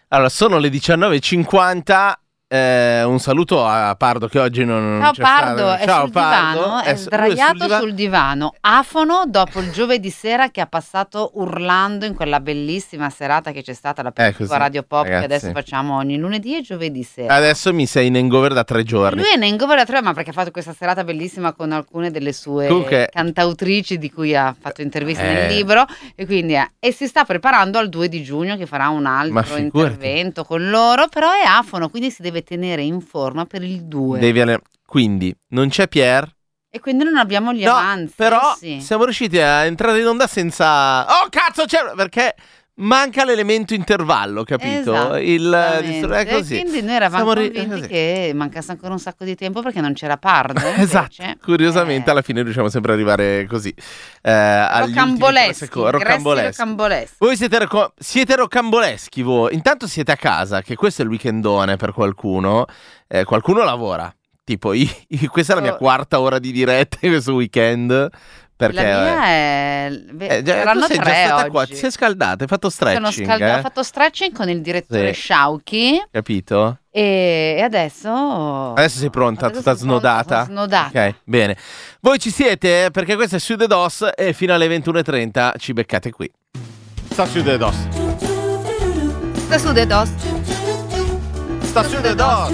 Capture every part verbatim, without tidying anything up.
Allora, sono le diciannove e cinquanta. Eh, un saluto a Pardo che oggi non, Ciao non c'è Pardo, stato. è Ciao sul Pardo, divano, è è su- lui sdraiato sul divano. sul divano, afono dopo il giovedì sera che ha passato urlando in quella bellissima serata che c'è stata la Eh, sua così, Radio Pop ragazzi. che adesso facciamo ogni lunedì e giovedì sera. Adesso mi sei in hangover da tre giorni. Lui è in hangover da tre, ma perché ha fatto questa serata bellissima con alcune delle sue Comunque- cantautrici di cui ha fatto interviste Eh. nel libro e quindi è- e si sta preparando al due di giugno che farà un Ma altro figurati. intervento con loro, però è afono, quindi si deve tenere in forma per il due. Devi alle- Quindi non c'è Pier. E quindi non abbiamo gli No, avanzi. però sì. siamo riusciti a entrare in onda senza. Oh cazzo, c'è. Perché manca l'elemento intervallo, capito? Esatto, Il esattamente. è così. Quindi noi eravamo Siamo ri- convinti così. che mancasse ancora un sacco di tempo perché non c'era Pardo. Esatto, invece, curiosamente eh, alla fine riusciamo sempre ad arrivare così. Eh, agli ultimi tre rocamboleschi, secondi. ingressi Rocamboleschi. rocamboleschi. Voi siete, roco- siete rocamboleschi voi. Intanto siete a casa, che questo è il weekendone per qualcuno. Eh, qualcuno lavora. Tipo, io- io- questa è la mia Oh. quarta ora di diretta questo weekend. Perché La mia è... eh, già- saranno tu sei già tre stata oggi. qua, ti sei scaldata, hai fatto Sono stretching, scalda- eh? Ho fatto stretching con il direttore Sì. Sciauchi Capito? e e adesso... Adesso sei pronta, adesso tutta sono pronta, snodata? sono snodata. Ok, bene. Voi ci siete? Perché questo è Su The Dos e fino alle ventuno e trenta ci beccate qui. Sta Su The Dos. Sta su The Dos. Sta Su The Dos.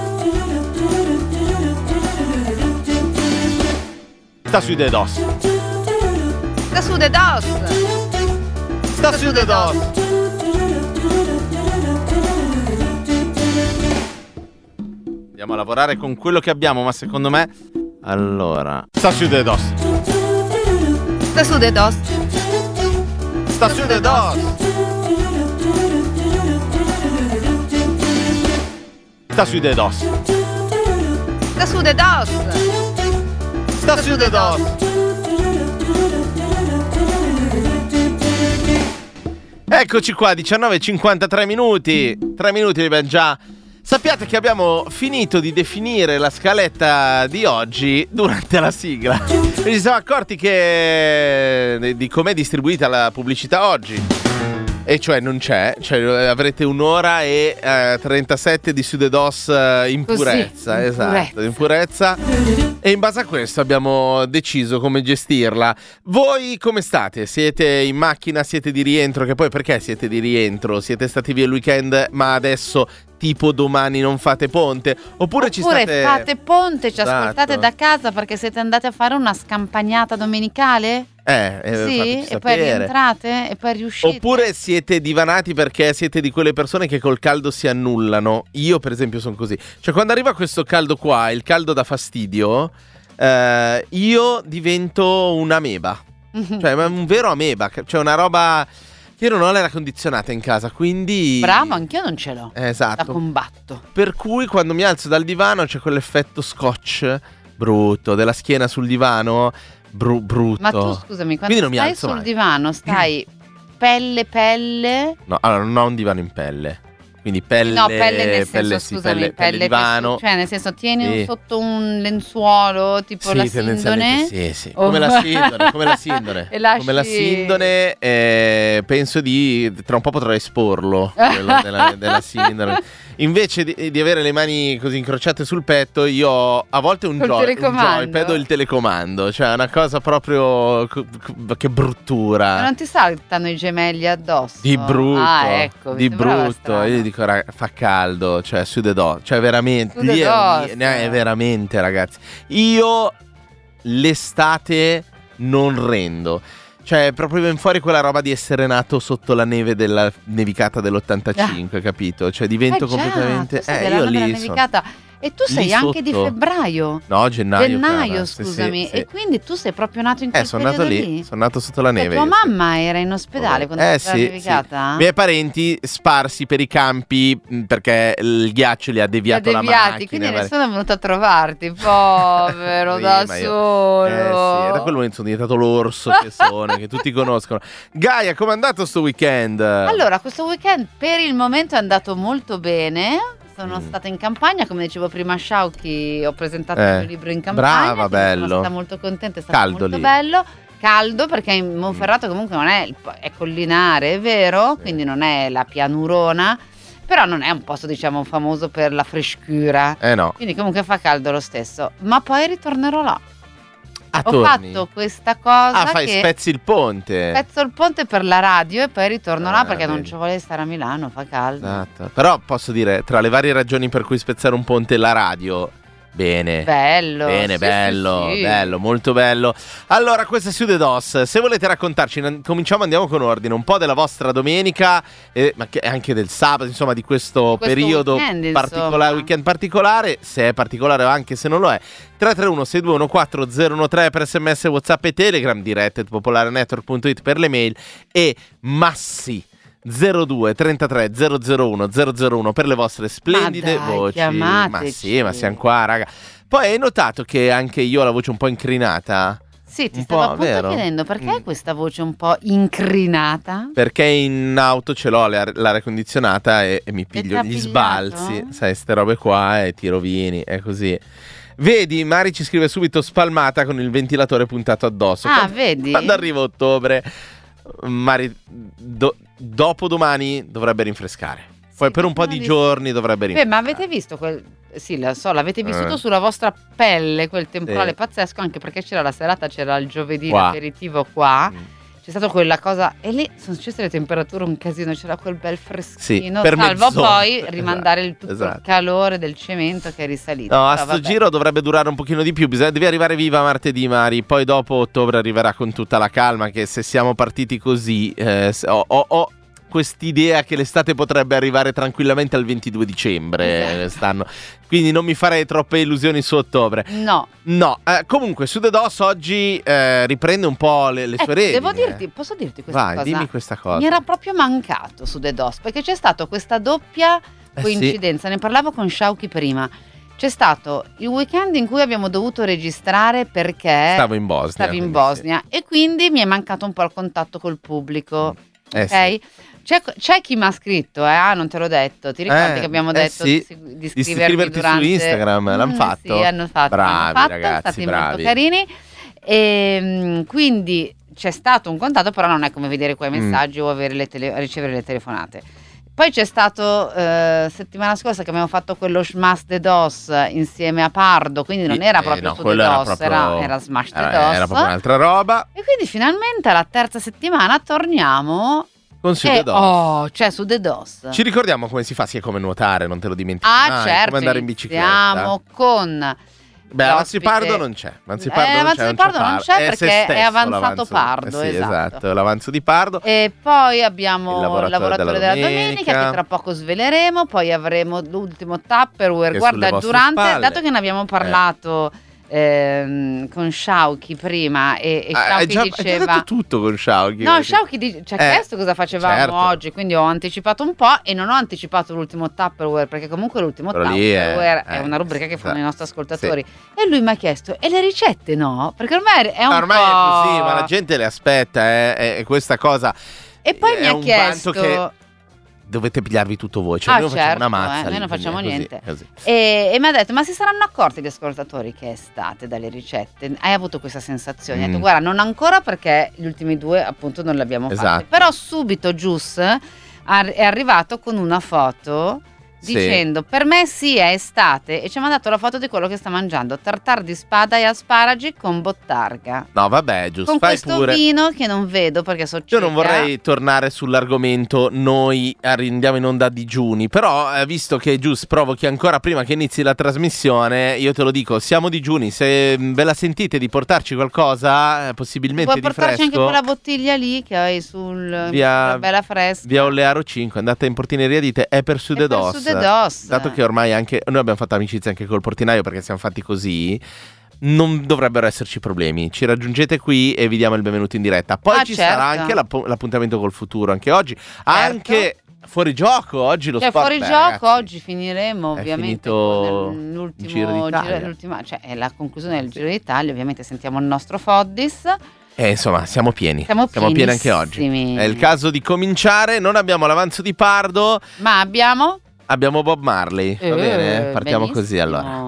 Sta Su The Dos. Sta su The Dos. Sta Su The Dos. Andiamo a lavorare con quello che abbiamo, ma secondo me... Allora... Sta Su The Dos. Sta su The Dos. Sta Su The Dos. Sta Su The Dos. Sta su The Dos. Sta Su The Dos. Eccoci qua, diciannove e cinquantatré minuti. tre minuti li abbiamo già. Sappiate che abbiamo finito di definire la scaletta di oggi durante la sigla. E ci siamo accorti che di com'è distribuita la pubblicità oggi. E cioè non c'è, cioè avrete un'ora e eh, trentasette di Su The Dos eh, in Così, purezza, in esatto, in purezza. E in base a questo abbiamo deciso come gestirla. Voi come state? Siete in macchina, siete di rientro? Che poi perché siete di rientro? Siete stati via il weekend ma adesso tipo domani non fate ponte? Oppure, ci Oppure state... fate ponte, ci Esatto. ascoltate da casa perché siete andati a fare una scampagnata domenicale? Eh, eh, Sì, fateci e poi sapere. rientrate e poi riuscite. Oppure siete divanati perché siete di quelle persone che col caldo si annullano. Io per esempio sono così. Cioè quando arriva questo caldo qua, il caldo dà fastidio, eh, io divento un'ameba. Cioè ma un vero ameba. Cioè una roba... Io non ho l'aria condizionata in casa, quindi... Bravo, anch'io non ce l'ho. Eh, La esatto. combatto. Per cui quando mi alzo dal divano c'è quell'effetto scotch brutto della schiena sul divano, bru- brutto. Ma tu scusami, quando Quindi non mi stai alzo sul mai. divano stai pelle pelle. No, allora non ho un divano in pelle. Quindi pelle, No, pelle nel senso, pelle, sì, scusami, pelle, pelle, pelle divano. cioè nel senso tieni Sì. un- sotto un lenzuolo tipo Sì, la tendenzialmente sindone. sì, sì. Oh. Come la sindone, come la sindone. E lasci- Come la sindone, eh, penso di tra un po' potrò esporlo quello della, della sindone. Invece di, di avere le mani così incrociate sul petto, io ho a volte un, Col joy, un telecomando. joypad o il telecomando, cioè è una cosa proprio co- co- che bruttura. Ma non ti saltano i gemelli addosso? Di brutto, Ah, ecco, mi di sembrava brutto. strano. Io dico, raga, fa caldo, cioè Su The Dos, cioè veramente, Su The lì è, un- Dos. no, è veramente, ragazzi. Io l'estate non rendo. Cioè, proprio viene fuori quella roba di essere nato sotto la neve della nevicata dell'ottantacinque, capito? Cioè, divento Eh già, completamente. tu sei Eh, dell'anno io della lì sono. nevicata. E tu Lì sei anche di sotto. febbraio. No, gennaio. Gennaio, cara, sì, scusami. sì, sì. E quindi tu sei proprio nato in quel Eh, sono nato periodo lì, sono nato sotto la Cioè, neve. tua io, sì. mamma era in ospedale quando Eh c'era sì, la nevicata? sì. Miei parenti sparsi per i campi mh, perché il ghiaccio li ha deviato Li ha la deviati, macchina. quindi vari- nessuno è venuto a trovarti, povero, Sì, da ma io- solo. Eh sì, da quel momento sono diventato l'orso che sono, che tutti conoscono. Gaia, com'è andato sto weekend? Allora, questo weekend per il momento è andato molto bene. Sono Mm. stata in campagna, come dicevo prima a Sciauchi, ho presentato Eh, il mio libro in campagna. brava, quindi bello. Sono stata molto contenta, è stato Caldo molto lì. bello. Caldo perché in Monferrato comunque non è, il- è collinare, è vero, Sì. quindi non è la pianurona. però non è un posto, diciamo, famoso per la frescura. Eh no. Quindi comunque fa caldo lo stesso. Ma poi ritornerò là. Ah, Ho torni? fatto questa cosa Ah, fai che spezzi il ponte. spezzo il ponte per la radio e poi ritorno là Ah, perché non vedi. ci vuole stare a Milano, fa caldo. Esatto. Però posso dire, tra le varie ragioni per cui spezzare un ponte e la radio, bene. Bello. Bene, sì, bello, sì, sì. bello, molto bello. Allora, questa è Sude Dos. Se volete raccontarci, in- cominciamo, andiamo con ordine, un po' della vostra domenica, eh, ma che- anche del sabato, insomma, di questo, Di questo periodo weekend, particolare, insomma. weekend particolare, se è particolare o anche se non lo è. tre tre uno sei due uno quattro zero uno tre per sms, WhatsApp e Telegram, dirette popolarenetwork punto it per le mail e Massi zero due trentatré zero zero uno zero zero uno per le vostre splendide Ma dai, voci. chiamateci. Ma sì, ma siamo qua, raga. Poi hai notato che anche io ho la voce un po' incrinata? Sì, ti Un stavo po', appunto vero? chiedendo perché Mm. questa voce un po' incrinata. Perché in auto ce l'ho l'aria l'aria condizionata e, e mi piglio t'ha gli pigliato? sbalzi, sai, ste robe qua e ti rovini, è così. Vedi, Mari ci scrive subito spalmata con il ventilatore puntato addosso. Ah, Quando- vedi? Quando arriva ottobre, Mari, do- dopo domani dovrebbe rinfrescare. Poi Sì, per un po' di prima di- giorni dovrebbe Beh, rinfrescare. ma avete visto quel... Sì, lo so, l'avete vissuto Eh. sulla vostra pelle quel temporale Sì. pazzesco, anche perché c'era la serata, c'era il giovedì Qua. l'aperitivo qua. Mm. C'è stata quella cosa e lì sono successe le temperature un casino, c'era quel bel freschino, per salvo mezz'ora. poi rimandare il, tutto Esatto. il calore del cemento che è risalito. No, a Però sto vabbè. giro dovrebbe durare un pochino di più. Bisogna, devi arrivare viva martedì, Mari. Poi dopo ottobre arriverà con tutta la calma. Che se siamo partiti così, eh, se- ho, ho- ho quest'idea che l'estate potrebbe arrivare tranquillamente al ventidue dicembre. Esatto. eh, quest'anno. Quindi non mi farei troppe illusioni su ottobre. No, No, eh, comunque su The Dos oggi eh, riprende un po' le, le sue ecco, redine. devo dirti, posso dirti questa Vai, cosa? dimmi questa cosa. Mi era proprio mancato su The Dos, perché c'è stata questa doppia Eh, coincidenza, ne parlavo con Shauki prima. C'è stato il weekend in cui abbiamo dovuto registrare perché Stavo in Bosnia. stavi in quindi Bosnia e quindi mi è mancato un po' il contatto col pubblico. sì. Eh, Ok? sì. C'è, c'è chi mi ha scritto, eh? Ah, non te l'ho detto. Ti ricordi Eh, che abbiamo eh, detto sì. di, di Di iscrivervi iscriverti durante... su Instagram, l'hanno Mm, fatto? Sì, hanno fatto. Bravi, hanno fatto, ragazzi, stati bravi. molto carini. E, quindi c'è stato un contatto, però non è come vedere quei Mm. messaggi o avere le tele- ricevere le telefonate. Poi c'è stato eh, settimana scorsa che abbiamo fatto quello Smash the DOS insieme a Pardo, quindi non Sì, era eh, proprio no, su quello the era DOS, proprio- era, era Smash the Era, DOS. era proprio un'altra roba. E quindi finalmente alla terza settimana torniamo Con su e The Dos. oh, cioè su the DOS. Ci ricordiamo come si fa, sì, è come nuotare, non te lo dimentichi Ah, mai, certo, come andare in bicicletta. iniziamo con Beh, Avanzi l'ospite- Pardo non c'è. Avanzi Eh, Pardo non Avanzo c'è, di Pardo non Par- c'è è perché se è stesso avanzato l'avanzo- Pardo, eh sì, esatto. l'avanzo di Pardo. E poi abbiamo Il il lavoratore lavoratore, della della, domenica. domenica che tra poco sveleremo, poi avremo l'ultimo Tupperware. Che è Guarda, sulle vostre durante, spalle. dato che ne abbiamo parlato ehm, con Shauki prima e, e Ah, hai, Shauki già, hai già diceva... detto tutto con Shauki. No, vedi? Shauki di- ci ha Eh, chiesto cosa facevamo certo. oggi, quindi ho anticipato un po' e non ho anticipato l'ultimo Tupperware, perché comunque l'ultimo Però lì è- Tupperware è, eh, una rubrica che fanno sì. i nostri ascoltatori. E lui mi ha chiesto, e le ricette no? Perché ormai è un Ah, ormai po'... è così, ma la gente le aspetta, eh, è, è questa cosa. E poi è mi ha un chiesto... vanto che dovete pigliarvi tutto voi, cioè Ah, noi facciamo certo, una mazza. eh, noi lì, non facciamo quindi è così, niente. così. E, e mi ha detto, ma si saranno accorti gli ascoltatori che è estate dalle ricette? Hai avuto questa sensazione? Mm. Ha detto, guarda, non ancora perché gli ultimi due appunto non li abbiamo fatti. Esatto. Però subito Gius ar- è arrivato con una foto Sì. dicendo, per me sì è estate, e ci ha mandato la foto di quello che sta mangiando, tartar di spada e asparagi con bottarga. No, vabbè, giusto, Con fai questo pure. vino che non vedo perché so Io non cieca. vorrei tornare sull'argomento noi andiamo in onda a digiuni, però eh, visto che Gius provochi ancora prima che inizi la trasmissione, io te lo dico, siamo digiuni, se mh, ve la sentite di portarci qualcosa, eh, possibilmente Puoi di portarci fresco, anche quella bottiglia lì che hai sul Via- sulla bella fresca. via Ollearo cinque, andate in portineria e dite è per su È the per dos. su the dos. Dato che ormai anche noi abbiamo fatto amicizia anche col portinaio perché siamo fatti così, non dovrebbero esserci problemi. Ci raggiungete qui e vi diamo il benvenuto in diretta. Poi Ah, ci certo. sarà anche l'app- l'appuntamento col futuro, anche oggi. Anche fuori gioco, oggi lo Cioè, sport. fuori beh, gioco ragazzi, oggi finiremo è ovviamente finito con l'ultimo il Giro d'Italia. l'ultima, cioè è la conclusione del Giro d'Italia, ovviamente sentiamo il nostro Foddis. E insomma, siamo pieni. Siamo pieni anche oggi. pienissimi. È il caso di cominciare. Non abbiamo l'avanzo di Pardo, Ma abbiamo abbiamo Bob Marley. Va Eh, bene? Partiamo benissimo. così allora.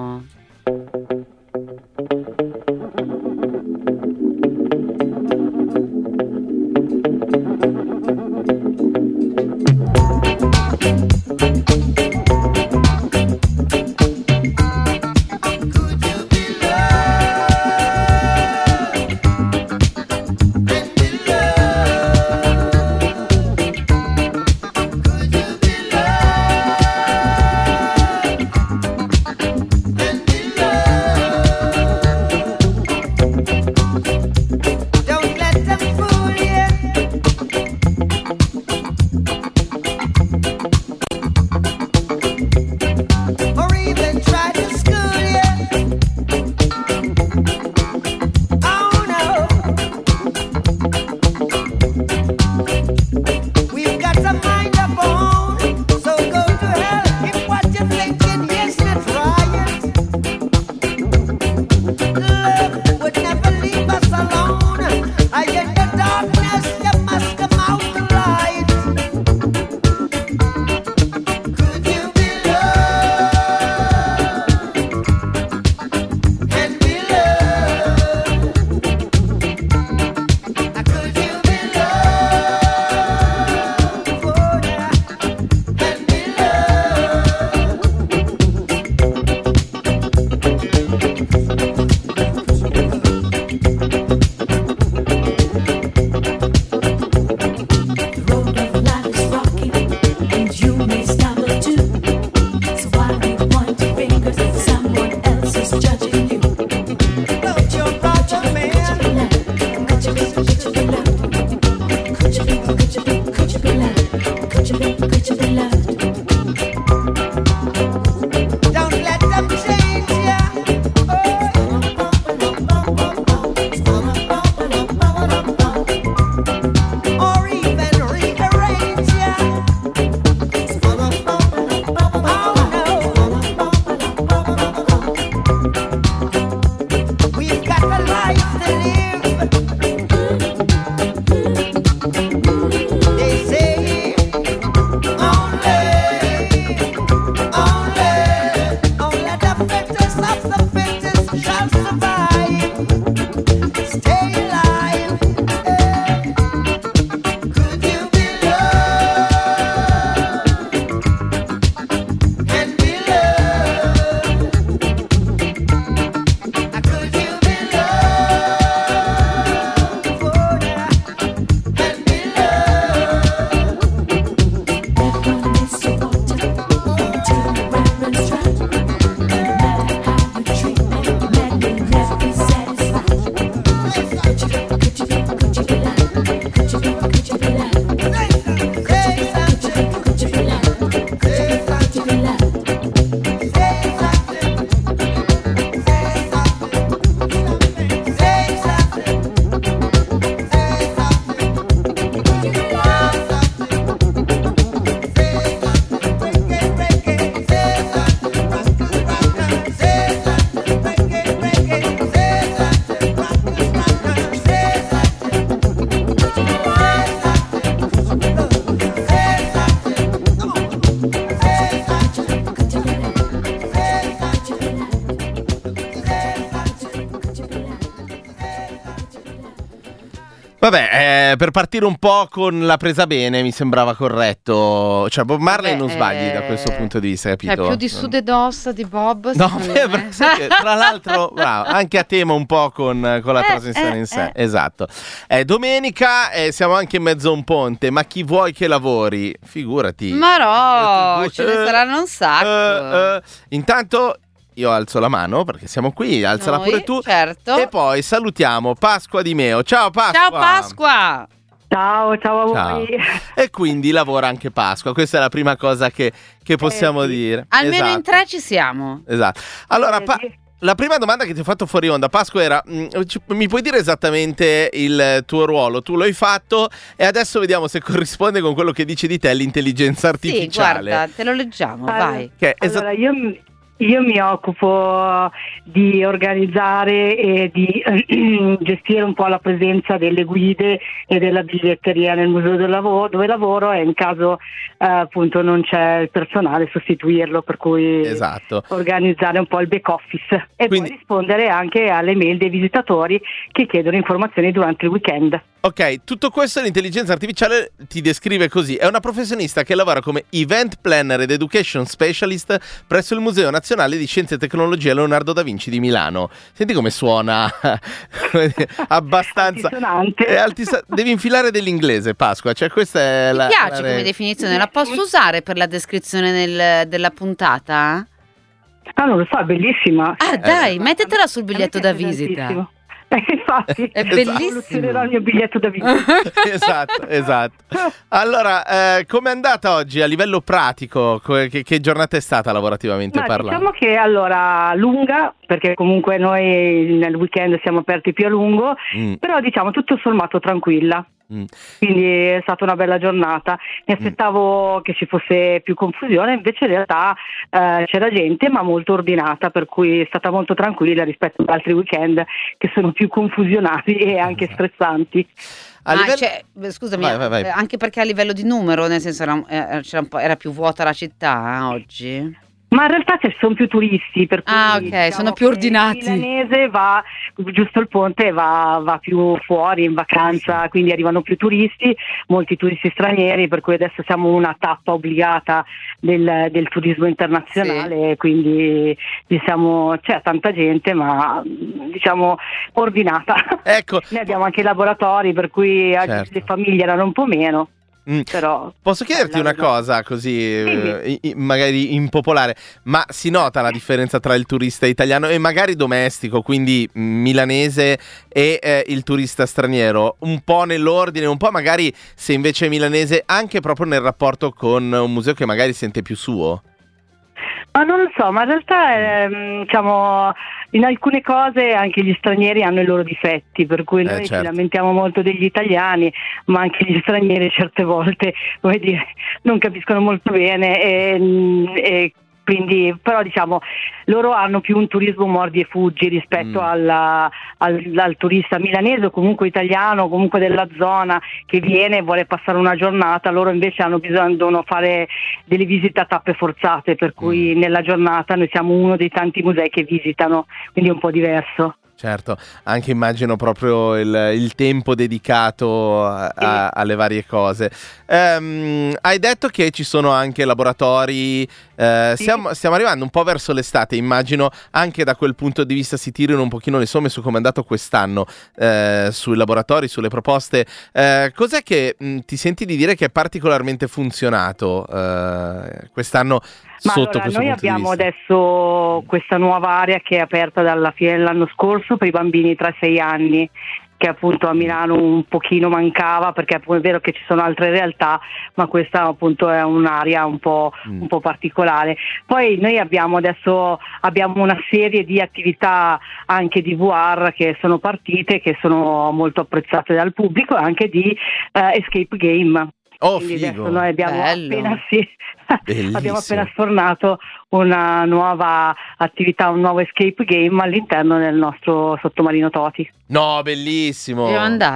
Vabbè, eh, per partire un po' con la presa bene mi sembrava corretto. Cioè Bob Marley Vabbè, non sbagli eh, da questo punto di vista, capito? Cioè più di su de dos di Bob. No, secondo beh, me. sai che, tra l'altro, bravo, anche a tema un po' con, con la Eh, trasmissione eh, in sé. eh. Esatto. È domenica e siamo anche in mezzo a un ponte, ma chi vuoi che lavori? Figurati. Ma no, ce ne Eh, saranno un sacco. eh, eh. Intanto io alzo la mano perché siamo qui, alzala Noi, pure tu. certo. E poi salutiamo Pasqua Di Meo. Ciao Pasqua. Ciao Pasqua. Ciao, ciao a Ciao. voi. E quindi lavora anche Pasqua, questa è la prima cosa che, che possiamo sì. dire. Almeno Esatto. in tre ci siamo. Esatto. Allora, Eh, Pa- sì. la prima domanda che ti ho fatto fuori onda, Pasqua, era: mh, ci- mi puoi dire esattamente il tuo ruolo? Tu lo hai fatto e adesso vediamo se corrisponde con quello che dice di te l'intelligenza Sì, artificiale. guarda, te lo leggiamo, Allora, vai. Che è esa- Allora, io, io mi occupo di organizzare e di gestire un po' la presenza delle guide e della biglietteria nel museo del lavoro, dove lavoro, e in caso eh, appunto non c'è il personale sostituirlo, per cui Esatto. organizzare un po' il back office e Quindi- poi rispondere anche alle mail dei visitatori che chiedono informazioni durante il weekend. Ok, tutto questo l'intelligenza artificiale ti descrive così. È una professionista che lavora come event planner ed education specialist presso il Museo Nazionale di Scienze e Tecnologia Leonardo da Vinci di Milano. Senti come suona, come dire, abbastanza... Altisonante. È altisa- Devi infilare dell'inglese, Pasqua, cioè questa è Mi la... piace la come regola. definizione, la posso usare per la descrizione del- della puntata? Ah, non lo so, è bellissima. Ah, Cioè, dai, eh, mettetela sul a me biglietto piace da visita. tantissimo. Eh, infatti, È Esatto. bellissimo. evoluzionerò il mio biglietto da visita. Esatto, esatto. Allora, eh, com'è andata oggi a livello pratico? Co- Che, che giornata è stata lavorativamente Ma parlando? diciamo che allora lunga, perché comunque noi nel weekend siamo aperti più a lungo, Mm, però diciamo tutto sommato tranquilla. mm. Quindi è stata una bella giornata. Mi aspettavo che ci fosse più confusione, invece in realtà eh, c'era gente, ma molto ordinata, per cui è stata molto tranquilla rispetto ad altri weekend che sono più confusionali e anche Esatto. stressanti. A Ah, livello- cioè, beh, scusami, Vai, vai, vai. eh, anche perché a livello di numero, nel senso era, eh, c'era un po', era più vuota la città eh, oggi? Ma in realtà ci sono più turisti, per cui Ah, ok, diciamo sono più che ordinati. Il milanese va giusto il ponte, va, va più fuori in vacanza, quindi arrivano più turisti, molti turisti stranieri, per cui adesso siamo una tappa obbligata del, del turismo internazionale, quindi diciamo c'è tanta gente, ma diciamo ordinata. Ecco, Noi abbiamo anche i laboratori, per cui anche Certo. le famiglie erano un po' meno, mm, però posso chiederti la una vedo. cosa così, eh, i- i- magari impopolare, ma si nota la differenza tra il turista italiano e magari domestico, quindi mm, milanese e eh, il turista straniero? Un po' nell'ordine, un po' magari se invece è milanese, anche proprio nel rapporto con un museo che magari sente più suo? Ma non lo so, ma in realtà ehm, diciamo, in alcune cose anche gli stranieri hanno i loro difetti, per cui noi Eh, certo. ci lamentiamo molto degli italiani, ma anche gli stranieri certe volte, come dire, non capiscono molto bene e, e quindi, però diciamo, loro hanno più un turismo mordi e fuggi rispetto Mm. alla- al, al turista milanese o comunque italiano, o comunque della zona, che viene e vuole passare una giornata. Loro invece hanno bisogno, devono fare delle visite a tappe forzate, per cui nella giornata noi siamo uno dei tanti musei che visitano, quindi è un po' diverso. Certo, anche immagino proprio il, il tempo dedicato a- a- alle varie cose. Ehm, hai detto che ci sono anche laboratori, eh, Sì. stiamo, stiamo arrivando un po' verso l'estate, immagino anche da quel punto di vista si tirino un pochino le somme su come è andato quest'anno, eh, sui laboratori, sulle proposte. Eh, cos'è che mh, ti senti di dire che è particolarmente funzionato eh, quest'anno Ma sotto allora, questo noi punto abbiamo di vista? adesso questa nuova area che è aperta dalla fine dell'anno scorso per i bambini tra i sei anni, che appunto a Milano un pochino mancava, perché è vero che ci sono altre realtà, ma questa appunto è un'area un po', Mm. un po' particolare. Poi noi abbiamo adesso abbiamo una serie di attività anche di V R che sono partite, che sono molto apprezzate dal pubblico, e anche di eh, escape game. Oh, Quindi figo! adesso noi abbiamo Bello. appena, sì, Bellissimo. abbiamo appena sfornato una nuova attività, un nuovo escape game all'interno del nostro sottomarino Toti. No, bellissimo! Dobbiamo andare.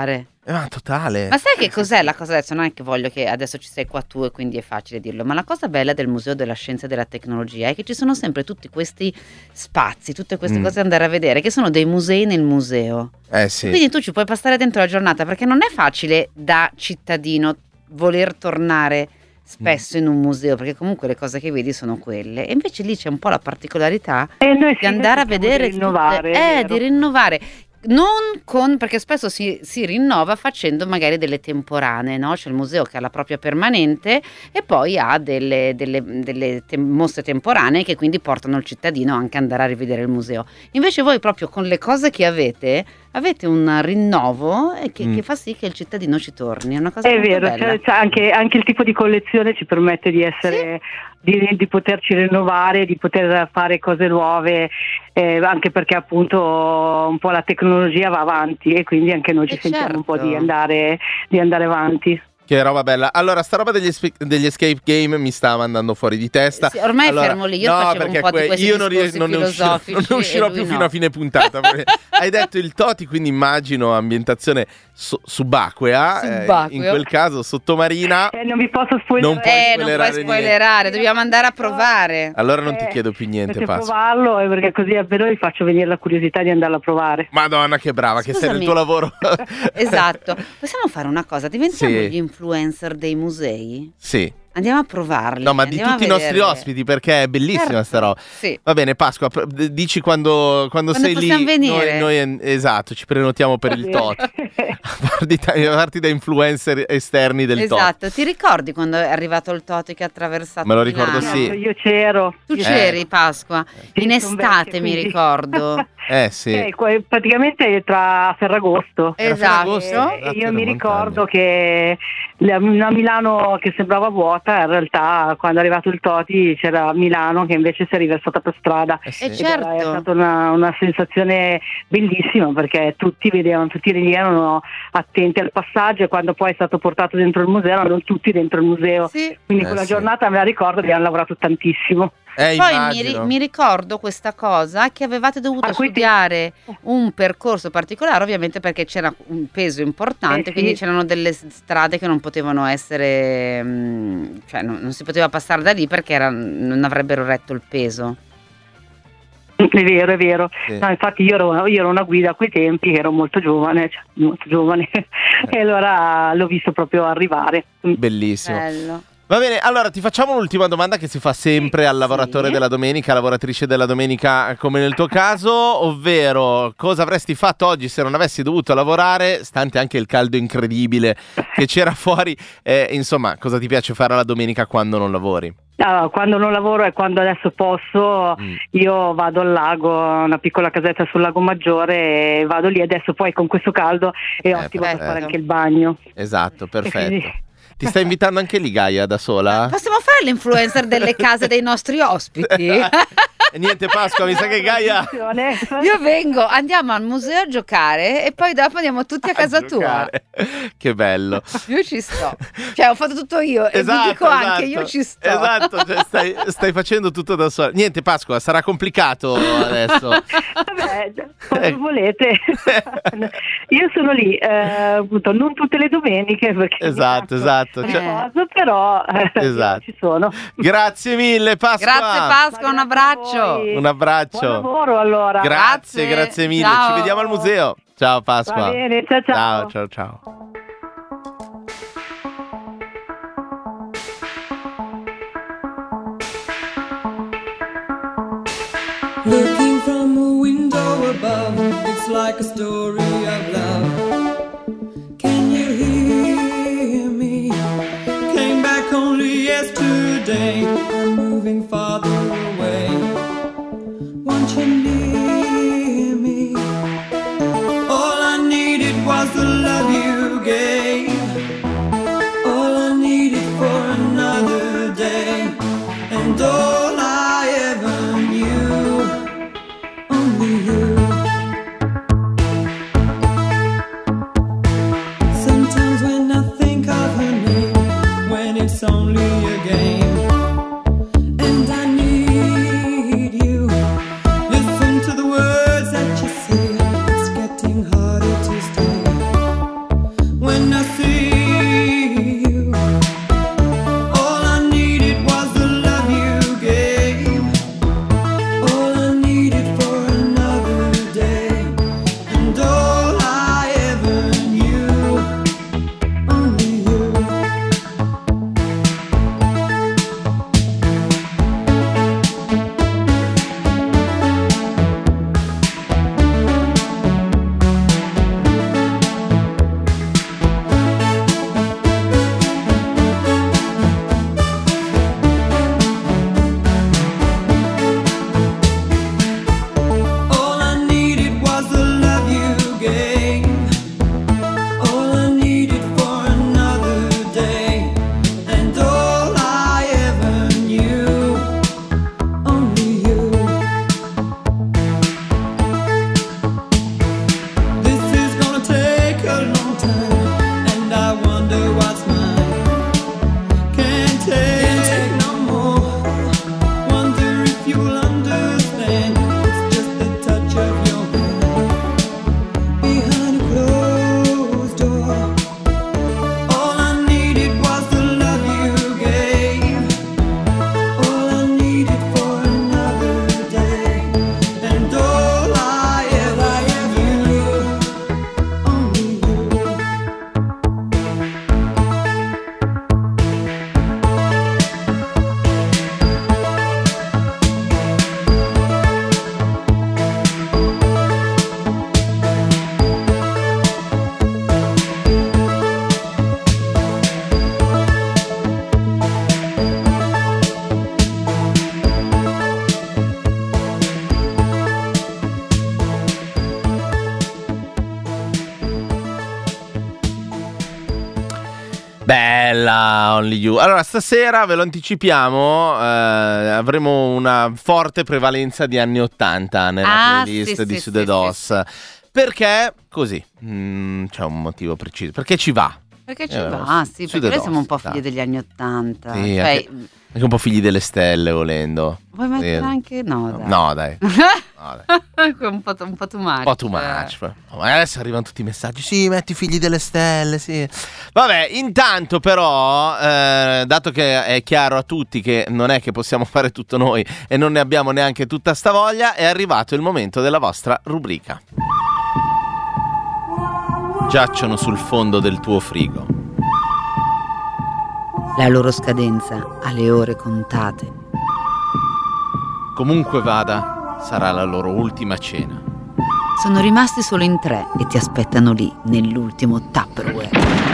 Ah, totale. Ma sai che cos'è la cosa adesso? Non è che voglio che adesso ci sei qua tu e quindi è facile dirlo, ma la cosa bella del Museo della Scienza e della Tecnologia è che ci sono sempre tutti questi spazi, tutte queste Mm. cose da andare a vedere, che sono dei musei nel museo. Eh sì. Quindi tu ci puoi passare dentro la giornata, perché non è facile da cittadino voler tornare spesso in un museo, perché comunque le cose che vedi sono quelle, e invece lì c'è un po' la particolarità E noi sì, di andare a noi cerchiamo vedere di rinnovare, tutte- è eh, vero. di rinnovare. Non con, perché spesso si, si rinnova facendo magari delle temporanee, no? C'è il museo che ha la propria permanente e poi ha delle, delle, delle te- mostre temporanee che quindi portano il cittadino anche ad andare a rivedere il museo. Invece voi proprio con le cose che avete avete un rinnovo e che, Mm. che fa sì che il cittadino ci torni. È una cosa È molto vero, bella. cioè, cioè, anche, anche il tipo di collezione ci permette di essere, di, di poterci rinnovare, di poter fare cose nuove, eh, anche perché appunto un po' la tecnologia va avanti e quindi anche noi ci Eh, sentiamo un po' certo. di andare, di andare avanti. Che roba bella. Allora, sta roba degli, espe- degli escape game mi sta mandando fuori di testa. Sì, ormai è Allora, fermo lì, io no, facevo un perché po' di que- questi io non, ries- discorsi non ne uscirò, non filosofici ne uscirò e più lui fino no. a fine puntata. perché hai detto il Toti, quindi immagino ambientazione so- subacquea, eh, Subacqueo. in quel caso sottomarina. Eh, non vi posso spoilerare. Non puoi Eh, non spoilerare puoi spoilerare, dobbiamo andare a provare. Allora non ti Eh, chiedo più niente, Potete Pasqua. provarlo, eh, perché così almeno vi faccio venire la curiosità di andarlo a provare. Madonna, che brava, che sei nel Scusami. tuo lavoro. Esatto. Possiamo fare una cosa, diventiamo Sì. gli influencer dei musei? Sì. Andiamo a provarli. No, ma di andiamo tutti i a nostri vedere. ospiti, perché è bellissima Certo, sta roba. Sì. Va bene, Pasqua, pr- d- dici quando, quando, Quando sei lì. possiamo venire? Noi, noi- esatto, ci prenotiamo per il Toti. Parti da, parti da influencer esterni del Toti. Esatto, ti ricordi quando è arrivato il Toti che ha attraversato Me lo Milano? ricordo, sì. Io c'ero. Tu Io- c'eri, Pasqua? Sì, In son estate vecchia, mi quindi. ricordo. Eh sì. Eh, qua- praticamente tra Ferragosto. Era Esatto. Ferragosto? E Esatto, io mi era ricordo montagna. che la- una Milano che sembrava vuota, in realtà quando è arrivato il Toti c'era Milano che invece si è riversata per strada. Eh sì. Eh, Ed certo. era- È stata una, una sensazione bellissima perché tutti vedevano, tutti lì erano attenti al passaggio e quando poi è stato portato dentro il museo erano tutti dentro il museo. Sì. Quindi Eh, quella sì. giornata me la ricordo, abbiamo lavorato tantissimo. Eh, Poi mi, immagino. ri- mi ricordo questa cosa che avevate dovuto Ah, quindi- studiare un percorso particolare, ovviamente perché c'era un peso importante, Eh, sì. quindi c'erano delle s- strade che non potevano essere, mm, cioè non, non si poteva passare da lì perché era- non avrebbero retto il peso. È vero, è vero. Sì. No, infatti io ero, io ero una guida a quei tempi, ero molto giovane, cioè, molto giovane, e allora l'ho visto proprio arrivare. Bellissimo. Bello. Va bene, allora ti facciamo l'ultima domanda che si fa sempre al lavoratore Sì. della domenica, lavoratrice della domenica, come nel tuo caso, ovvero cosa avresti fatto oggi se non avessi dovuto lavorare, stante anche il caldo incredibile che c'era fuori, eh, insomma, cosa ti piace fare la domenica quando non lavori? Allora, quando non lavoro e quando adesso posso, Mm. io vado al lago, una piccola casetta sul lago Maggiore, e vado lì adesso poi con questo caldo è Eh, ottimo per perfetto. fare anche il bagno. Esatto, perfetto. E quindi- Ti sta invitando anche lì Gaia da sola? Possiamo fare l'influencer delle case dei nostri ospiti? E niente Pasqua, mi sa che Gaia... Io vengo, andiamo al museo a giocare e poi dopo andiamo tutti a casa tua. giocare. Che bello. Io ci sto. Cioè, ho fatto tutto io e Esatto, vi dico anche, esatto. io ci sto. Esatto, cioè stai, stai facendo tutto da sola. Niente Pasqua, sarà complicato adesso. Vabbè, quando volete. Io sono lì, eh, appunto, non tutte le domeniche perché Esatto, esatto. ogni Cioè- cosa, però eh, Esatto. ci sono. Grazie mille Pasqua. Grazie Pasqua, un Ma grazie abbraccio. a voi. Un abbraccio. Buon lavoro allora. Grazie, Grazie. grazie mille. Ciao. Ci vediamo al museo. Ciao Pasqua. Va bene, ciao, ciao. Ciao, ciao, ciao. Looking from a window above, it's like a story of love. Can you hear me? Came back only yesterday. I'm moving farther away. Won't you near me? All I needed was the love you gave. All I needed for another day. And all I ever knew, only you. Sometimes when I think of her name, when it's only a game, and I need you, listen to the words that you say, it's getting harder to stay. bella Only You. Allora, stasera ve lo anticipiamo, eh, avremo una forte prevalenza di anni ottanta nella Ah, playlist sì, di sì, Su The sì, Dos. Perché così? Mm, c'è un motivo preciso. Perché ci va. Perché ci Eh, va, sì, Su perché The noi siamo un Dos, po' figli dai. degli anni Ottanta. Sì, Cioè, anche, anche un po' figli delle stelle, volendo. vuoi mettere Sì. anche... No, dai. No, dai. No, dai. un, po', un po' too much. Un po' too much. Oh, ma adesso arrivano tutti i messaggi. Sì, metti figli delle stelle, sì. Vabbè, intanto però, eh, dato che è chiaro a tutti che non è che possiamo fare tutto noi e non ne abbiamo neanche tutta sta voglia, è arrivato il momento della vostra rubrica. Giacciono sul fondo del tuo frigo. La loro scadenza ha le ore contate. Comunque vada, sarà la loro ultima cena. Sono rimasti solo in tre e ti aspettano lì, nell'ultimo Tupperware.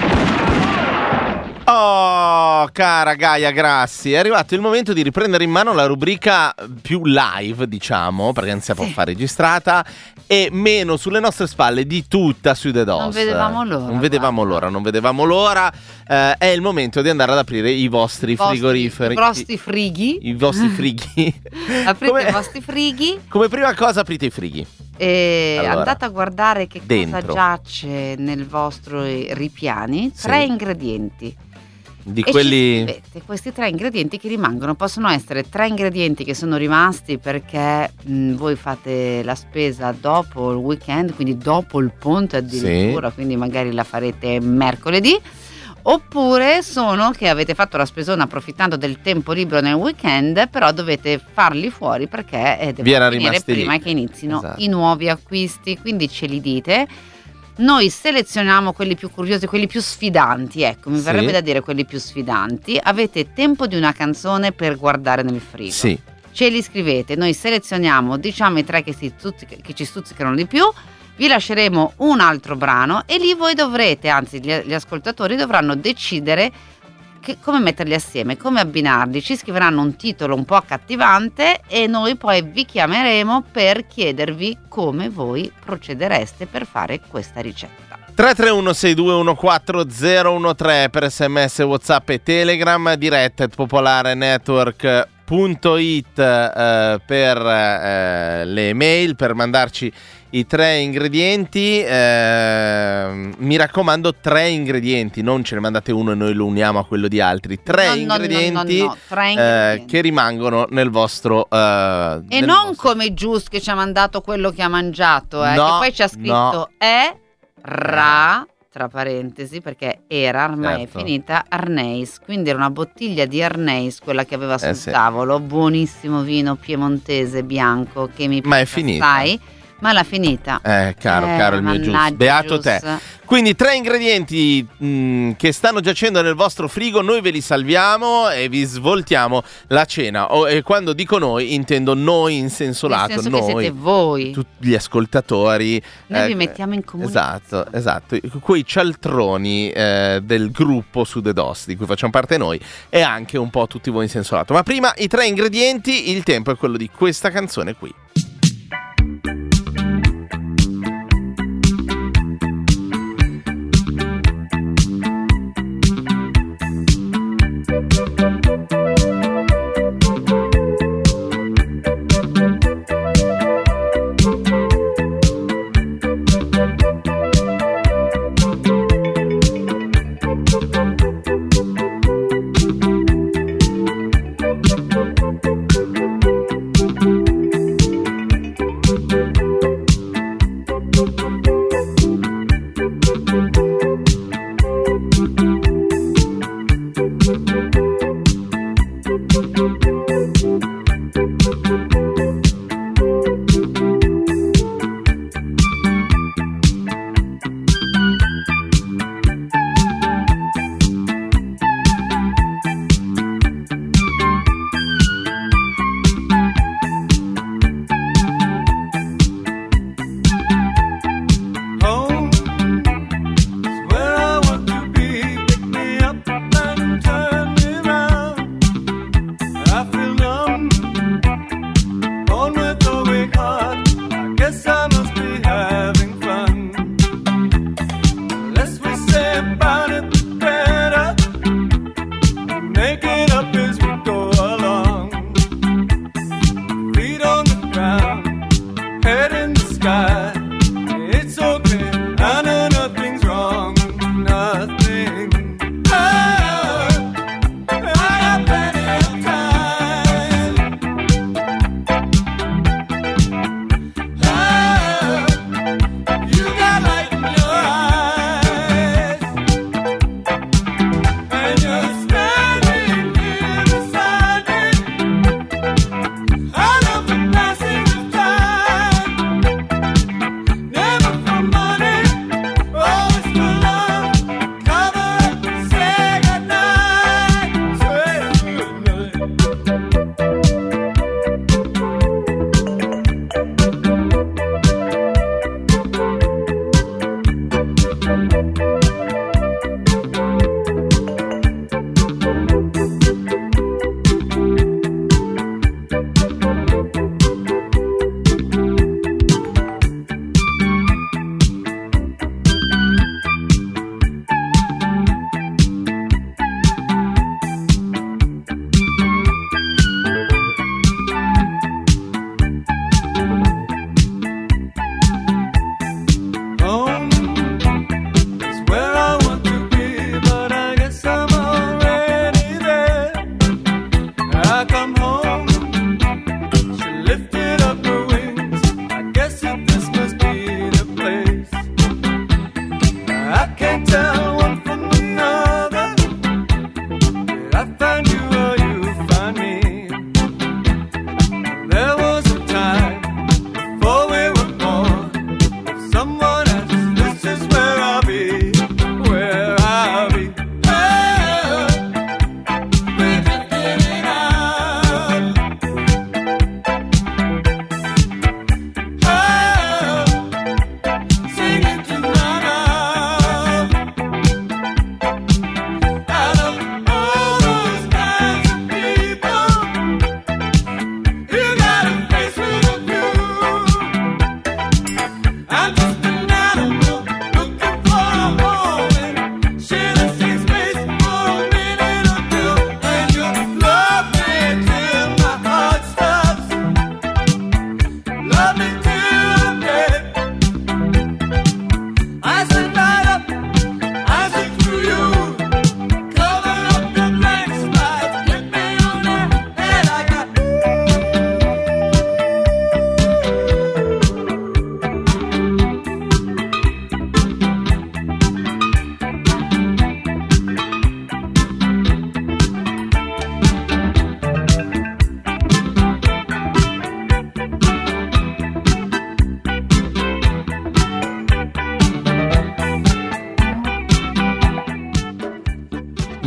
Oh, cara Gaia Grassi, è arrivato il momento di riprendere in mano la rubrica più live, diciamo, perché non si può Sì. fare registrata, e meno sulle nostre spalle di tutta Su The Dos. Non vedevamo l'ora, Non vedevamo guarda. l'ora, non vedevamo l'ora. Eh, è il momento di andare ad aprire i vostri I vostri- frigoriferi. I vostri frighi. I vostri frighi. Aprite Come- i vostri frighi Come prima cosa aprite i frighi. e Allora, andate a guardare che dentro. cosa giace nel vostro ripiani. Tre Sì. ingredienti. Di E ci quelli... scrivete questi tre ingredienti che rimangono. Possono essere tre ingredienti che sono rimasti perché mh, voi fate la spesa dopo il weekend, quindi dopo il ponte addirittura, quindi magari la farete mercoledì. Oppure sono che avete fatto la spesona approfittando del tempo libero nel weekend, però dovete farli fuori perché eh, Vi era devono finire rimasti prima lì. che inizino Esatto. i nuovi acquisti, quindi ce li dite. Noi selezioniamo quelli più curiosi, quelli più sfidanti, ecco, mi Sì. verrebbe da dire quelli più sfidanti. Avete tempo di una canzone per guardare nel frigo. Sì. Ce li scrivete, noi selezioniamo, diciamo i tre che, si stuzzic- che ci stuzzicano di più, vi lasceremo un altro brano e lì voi dovrete, anzi gli, gli ascoltatori dovranno decidere che- come metterli assieme, come abbinarli. Ci scriveranno un titolo un po' accattivante e noi poi vi chiameremo per chiedervi come voi procedereste per fare questa ricetta. tre tre uno sei due uno quattro zero uno tre per sms, whatsapp e telegram, diretta at popolarenetwork punto it eh, per eh, le mail, per mandarci i tre ingredienti. Eh, mi raccomando, tre ingredienti, non ce ne mandate uno e noi lo uniamo a quello di altri. Tre No, no, no, ingredienti, no, no, tre eh, ingredienti. che rimangono nel vostro eh, E nel non vostro- come Gius che ci ha mandato quello che ha mangiato, eh, No, che poi ci ha scritto no. è ra, tra parentesi, perché era, ormai Certo. è finita, Arneis. Quindi era una bottiglia di Arneis, quella che aveva sul Eh sì. tavolo, buonissimo vino piemontese bianco che mi Ma è piace finita. assai, ma l'ha finita. Eh, caro, Eh, caro il mio Gius, mannaggia, beato Gius. te. Quindi tre ingredienti mh, che stanno giacendo nel vostro frigo, noi ve li salviamo e vi svoltiamo la cena. O, e quando dico noi, intendo noi in senso Nel lato, senso che noi, siete voi. tutti gli ascoltatori. Noi eh, vi mettiamo in comune. Esatto, esatto. Quei cialtroni eh, del gruppo Su The Dos, di cui facciamo parte noi, e anche un po' tutti voi in senso lato. Ma prima i tre ingredienti, il tempo è quello di questa canzone qui.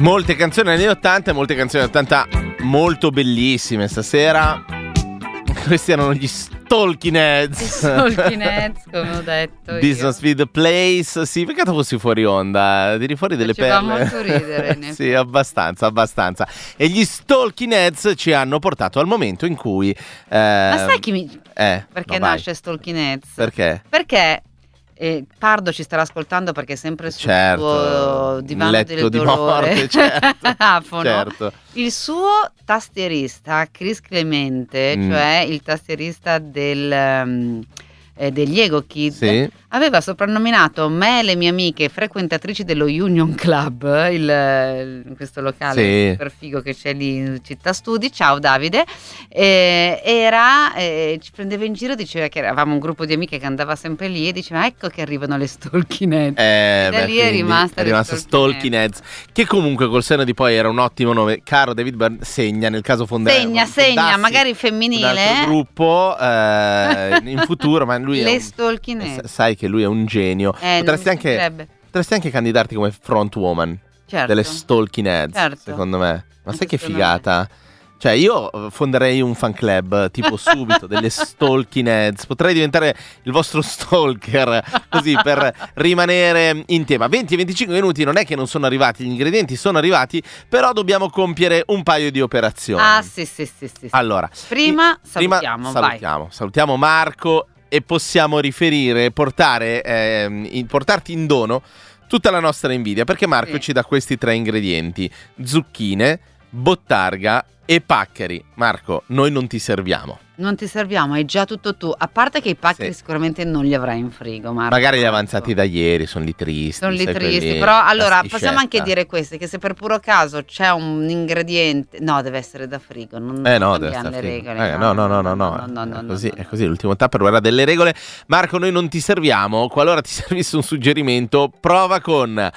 Molte canzoni anni ottanta e molte canzoni ottanta molto bellissime stasera. Questi erano gli Talking Heads. Talking Heads, come ho detto. Business io. with the Place. Sì, peccato fossi fuori onda. Tiri fuori delle Faceva perle. molto ridere. Ne Sì, abbastanza, abbastanza. E gli Talking Heads ci hanno portato al momento in cui. Eh, Ma sai chi mi. Eh, Perché no, vai. nasce Talking Heads? Perché? Perché. Eh, Pardo ci starà ascoltando perché è sempre sul Certo, suo divano letto del di dolore. morte, certo, Afono. certo. Il suo tastierista Chris Clemente, Mm. cioè il tastierista del, um, eh, degli Ego Kids, Sì. aveva soprannominato me e le mie amiche frequentatrici dello Union Club, il, il- questo locale Sì. super figo che c'è lì in Città Studi. Ciao Davide. Eh, era eh, ci prendeva in giro, diceva che eravamo un gruppo di amiche che andava sempre lì e diceva ecco che arrivano le Talking Heads. Eh, E da beh, lì è quindi rimasta è le rimasto Talking Talking Heads, che comunque col senno di poi era un ottimo nome. Caro David Byrne, segna nel caso fondasse Segna, segna, magari un femminile. altro gruppo eh, in futuro, ma lui è Le un- Talking eh, Heads. sa- sai che lui è un genio. Eh, non potresti, mi anche, piacerebbe. potresti anche candidarti come front woman Certo. delle Talking Heads, Certo. secondo me. Ma Anche sai che secondo figata? Cioè io eh, fonderei un fan club tipo subito delle Talking Heads. Potrei diventare il vostro stalker così per rimanere in tema. venti e venticinque minuti, non è che non sono arrivati, gli ingredienti sono arrivati, però dobbiamo compiere un paio di operazioni. Ah sì sì sì, sì, sì. Allora, Prima i- salutiamo, vai. salutiamo, salutiamo Marco e possiamo riferire, portare, ehm, in- portarti in dono tutta la nostra invidia, perché Marco Sì. ci dà questi tre ingredienti: zucchine, bottarga e paccheri. Marco, noi non ti serviamo. Non ti serviamo, hai già tutto tu. A parte che i pacchi Sì. sicuramente non li avrai in frigo, Marco. Magari li avanzati da ieri, sono lì tristi. Sono lì sai, tristi, quelli però da allora schiscetta. possiamo anche dire questo, che se per puro caso c'è un ingrediente, no, deve essere da frigo, non Eh no, non deve cambiamo stare le frigo. regole. Eh, no, no, no, no, no, no, no, no, è così, no, è no. così. L'ultimo Tupperware ha delle regole. Marco, noi non ti serviamo. Qualora ti servisse un suggerimento, prova con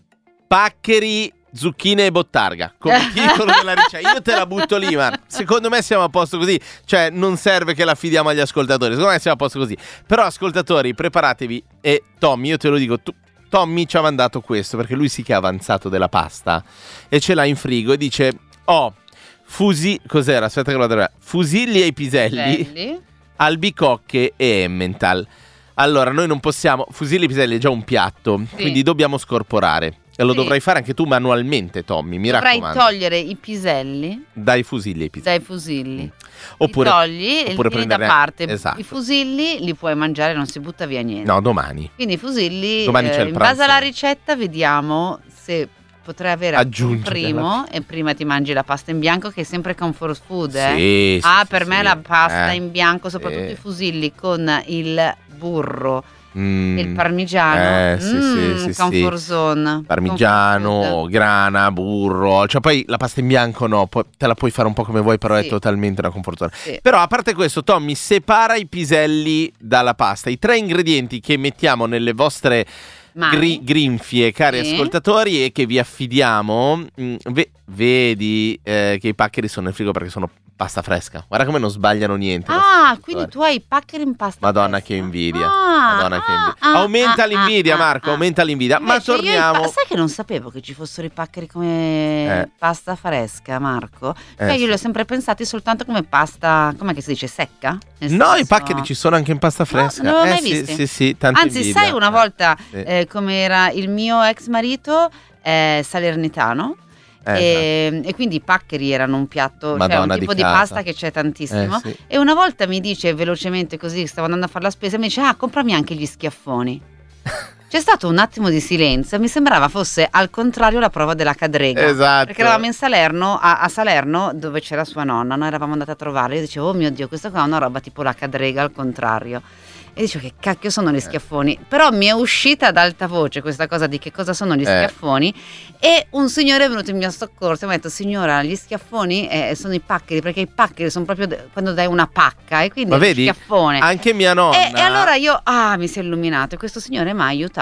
paccheri, zucchine e bottarga come titolo della ricetta. Io te la butto lì, ma secondo me siamo a posto così. Cioè, non serve che la affidiamo agli ascoltatori. Secondo me siamo a posto così. Però, ascoltatori, preparatevi. E Tommy, io te lo dico, tu, Tommy ci ha mandato questo perché lui sì che è avanzato della pasta e ce l'ha in frigo e dice: oh, fusi, cos'era? Aspetta che lo vado a vedere. Fusilli ai piselli, Belli. albicocche e emmental. Allora, noi non possiamo. Fusilli e piselli è già un piatto, Sì. quindi dobbiamo scorporare. E lo Sì. dovrai fare anche tu manualmente, Tommy, mi Dovrai raccomando. togliere i piselli Dai fusilli ai piselli. dai fusilli. Oppure, li togli e li oppure tieni da prenderne- parte. Esatto. I fusilli li puoi mangiare, non si butta via niente. No, domani. Quindi i fusilli, Domani c'è eh, il in pranzo. base alla ricetta vediamo se potrai avere anche un Aggiungere primo e prima ti mangi la pasta in bianco che è sempre comfort food. eh. Sì, sì, ah, sì, per sì. me la pasta Eh, in bianco, soprattutto sì. i fusilli con il burro Mm, e il parmigiano. eh, sì, Mm, sì, sì, comfort sì. zone. Parmigiano, Comfort food. grana, burro. Cioè poi la pasta in bianco no, poi te la puoi fare un po' come vuoi, però è Sì. totalmente una comfort zone. Sì. Però a parte questo, Tommy, separa i piselli dalla pasta. I tre ingredienti che mettiamo nelle vostre Mani. gri- grinfie, cari Sì. ascoltatori, e che vi affidiamo, mm, ve- vedi eh, che i paccheri sono nel frigo perché sono pasta fresca. Guarda come non sbagliano niente. Ah, quindi tu hai i paccheri in pasta Madonna fresca. che invidia. Ah, Madonna che ah, invidia. ah, Aumenta ah, l'invidia, ah, Marco, ah. aumenta l'invidia. Ma Invece io i torniamo. pa- sai che non sapevo che ci fossero i paccheri come Eh. pasta fresca, Marco? Cioè Eh, io sì. li ho sempre pensati soltanto come pasta, com'è che si dice, secca? Nel No, senso- i paccheri ci sono anche in pasta fresca. non l'avevo eh, mai sì, visti. sì, sì, tanta Anzi, invidia. sai una Eh, volta sì. eh, come era il mio ex marito è salernitano. Eh, e, e quindi i paccheri erano un piatto, cioè Madonna un tipo di di, casa. pasta che c'è tantissimo. Eh, sì. E una volta mi dice velocemente così, stavo andando a fare la spesa, mi dice ah, comprami anche gli schiaffoni. C'è stato un attimo di silenzio, mi sembrava fosse al contrario la prova della cadrega. Esatto. Perché eravamo in Salerno, a, a Salerno dove c'era sua nonna, noi eravamo andati a trovarla, io dicevo oh mio Dio, questa qua è una roba tipo la cadrega al contrario. E dicevo che cacchio sono gli schiaffoni, però mi è uscita ad alta voce questa cosa di che cosa sono gli Eh. schiaffoni e un signore è venuto in mio soccorso e mi ha detto signora gli schiaffoni eh, sono i paccheri, perché i paccheri sono proprio de- quando dai una pacca e quindi Ma è uno vedi? schiaffone. Anche mia nonna. E, e allora io, ah, mi si è illuminato e questo signore mi ha aiutato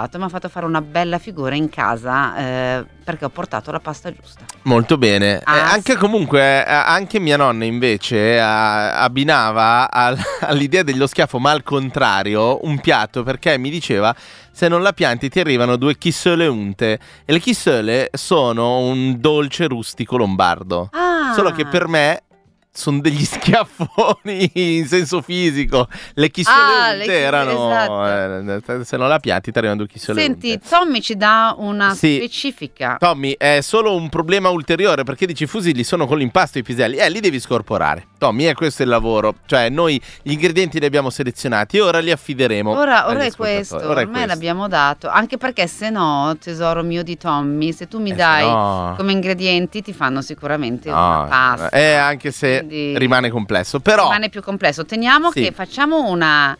aiutato, mi ha fatto fare una bella figura in casa eh, perché ho portato la pasta giusta. Molto bene. Ah, eh, anche sì. comunque, eh, anche mia nonna invece eh, abbinava al- all'idea dello schiaffo, ma al contrario, un piatto, perché mi diceva: se non la pianti ti arrivano due chissole unte. E le chissole sono un dolce rustico lombardo. Ah. Solo che per me sono degli schiaffoni in senso fisico. Le chissole Ah, unte le chi- erano esatto. eh, se non la pianti ti arrivano due chissole Senti, unte. Tommy ci dà una Sì. specifica. Tommy, è solo un problema ulteriore, perché dici: i fusilli sono con l'impasto e i piselli. Eh, li devi scorporare. Tommy, è questo il lavoro. Cioè, noi gli ingredienti li abbiamo selezionati e ora li affideremo. Ora, ora agli è ascoltatori. questo, Ora è ormai questo. l'abbiamo dato, anche perché se no, tesoro mio di Tommy, se tu mi Eh, dai se no- come ingredienti ti fanno sicuramente No, una pasta. eh, anche se Quindi rimane complesso. Però rimane più complesso. Teniamo Sì. che facciamo una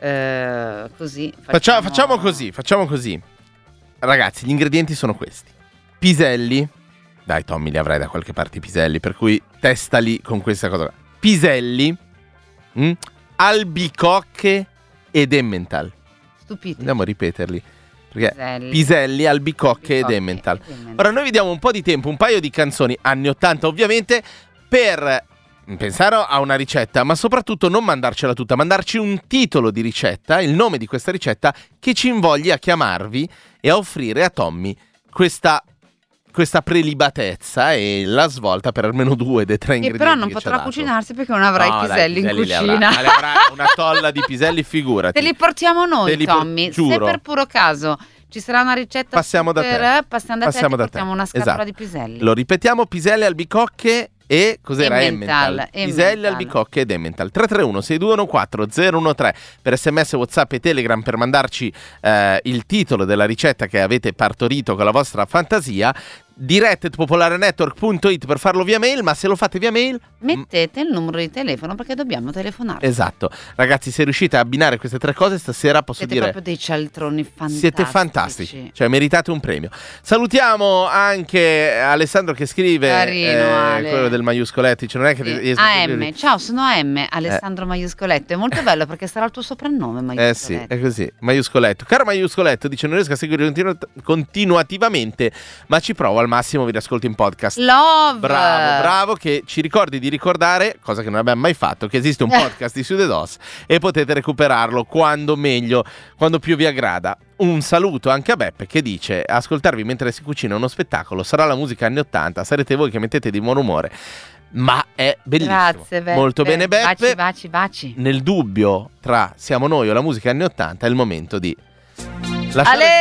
eh, così. facciamo, facciamo così, facciamo così. Ragazzi, gli ingredienti sono questi. Piselli. Dai, Tommy, li avrai da qualche parte i piselli, per cui testali con questa cosa. Piselli, mm, albicocche ed emmental. Stupiti. Andiamo a ripeterli. Perché Piselli. piselli, albicocche ed Albicocche emmental. ed Emmental. Ora noi vi diamo un po' di tempo, un paio di canzoni, anni ottanta ovviamente, per pensare a una ricetta, ma soprattutto non mandarcela tutta, mandarci un titolo di ricetta, il nome di questa ricetta, che ci invogli a chiamarvi e a offrire a Tommy questa, questa prelibatezza e la svolta per almeno due dei tre Che ingredienti però non che ci ha potrà dato. cucinarsi perché non avrà No, i dai, piselli in piselli li avrà. cucina. Ma li avrà una tolla di piselli, figurati. Te li portiamo noi, Te li por- Tommy. Se giuro. per puro caso ci sarà una ricetta Passiamo da super, te. passiamo da Passiamo te, da ti portiamo te. una scatola Esatto. di piselli. Lo ripetiamo: piselli, albicocche e cos'era? Emmental, Emmental. Emmental. Piselli, albicocche ed Emmental. tre tre uno sei due uno quattro zero uno tre per sms, WhatsApp e Telegram, per mandarci eh, il titolo della ricetta che avete partorito con la vostra fantasia. dirette at popolarenetwork punto it per farlo via mail, ma se lo fate via mail Mettete il numero di telefono perché dobbiamo telefonare. esatto, ragazzi, se riuscite a abbinare queste tre cose stasera posso Siete dire proprio dei cialtroni fantastici. siete fantastici, cioè meritate un premio. Salutiamo anche Alessandro che scrive Carino, eh, Ale. quello del maiuscoletti, cioè non è che Sì. riesco a A scriverli. M, ciao, sono A M, Alessandro Maiuscoletto. È molto bello perché sarà il tuo soprannome, Eh Maiuscoletto. sì, è così. Maiuscoletto. Caro Maiuscoletto, dice: non riesco a seguire continu- continuativamente, ma ci provo al massimo, vi riascolto in podcast. Love! Bravo, bravo, che ci ricordi di ricordare, cosa che non abbiamo mai fatto, che esiste un podcast di Sudedos e potete recuperarlo quando meglio, quando più vi aggrada. Un saluto anche a Beppe che dice: ascoltarvi mentre si cucina uno spettacolo, sarà la musica anni ottanta, sarete voi che mettete di buon umore. Ma è bellissimo. Grazie, Beppe. Molto bene, Beppe. Baci, baci, baci. Nel dubbio tra siamo noi o la musica anni ottanta è il momento di lasciare Ale!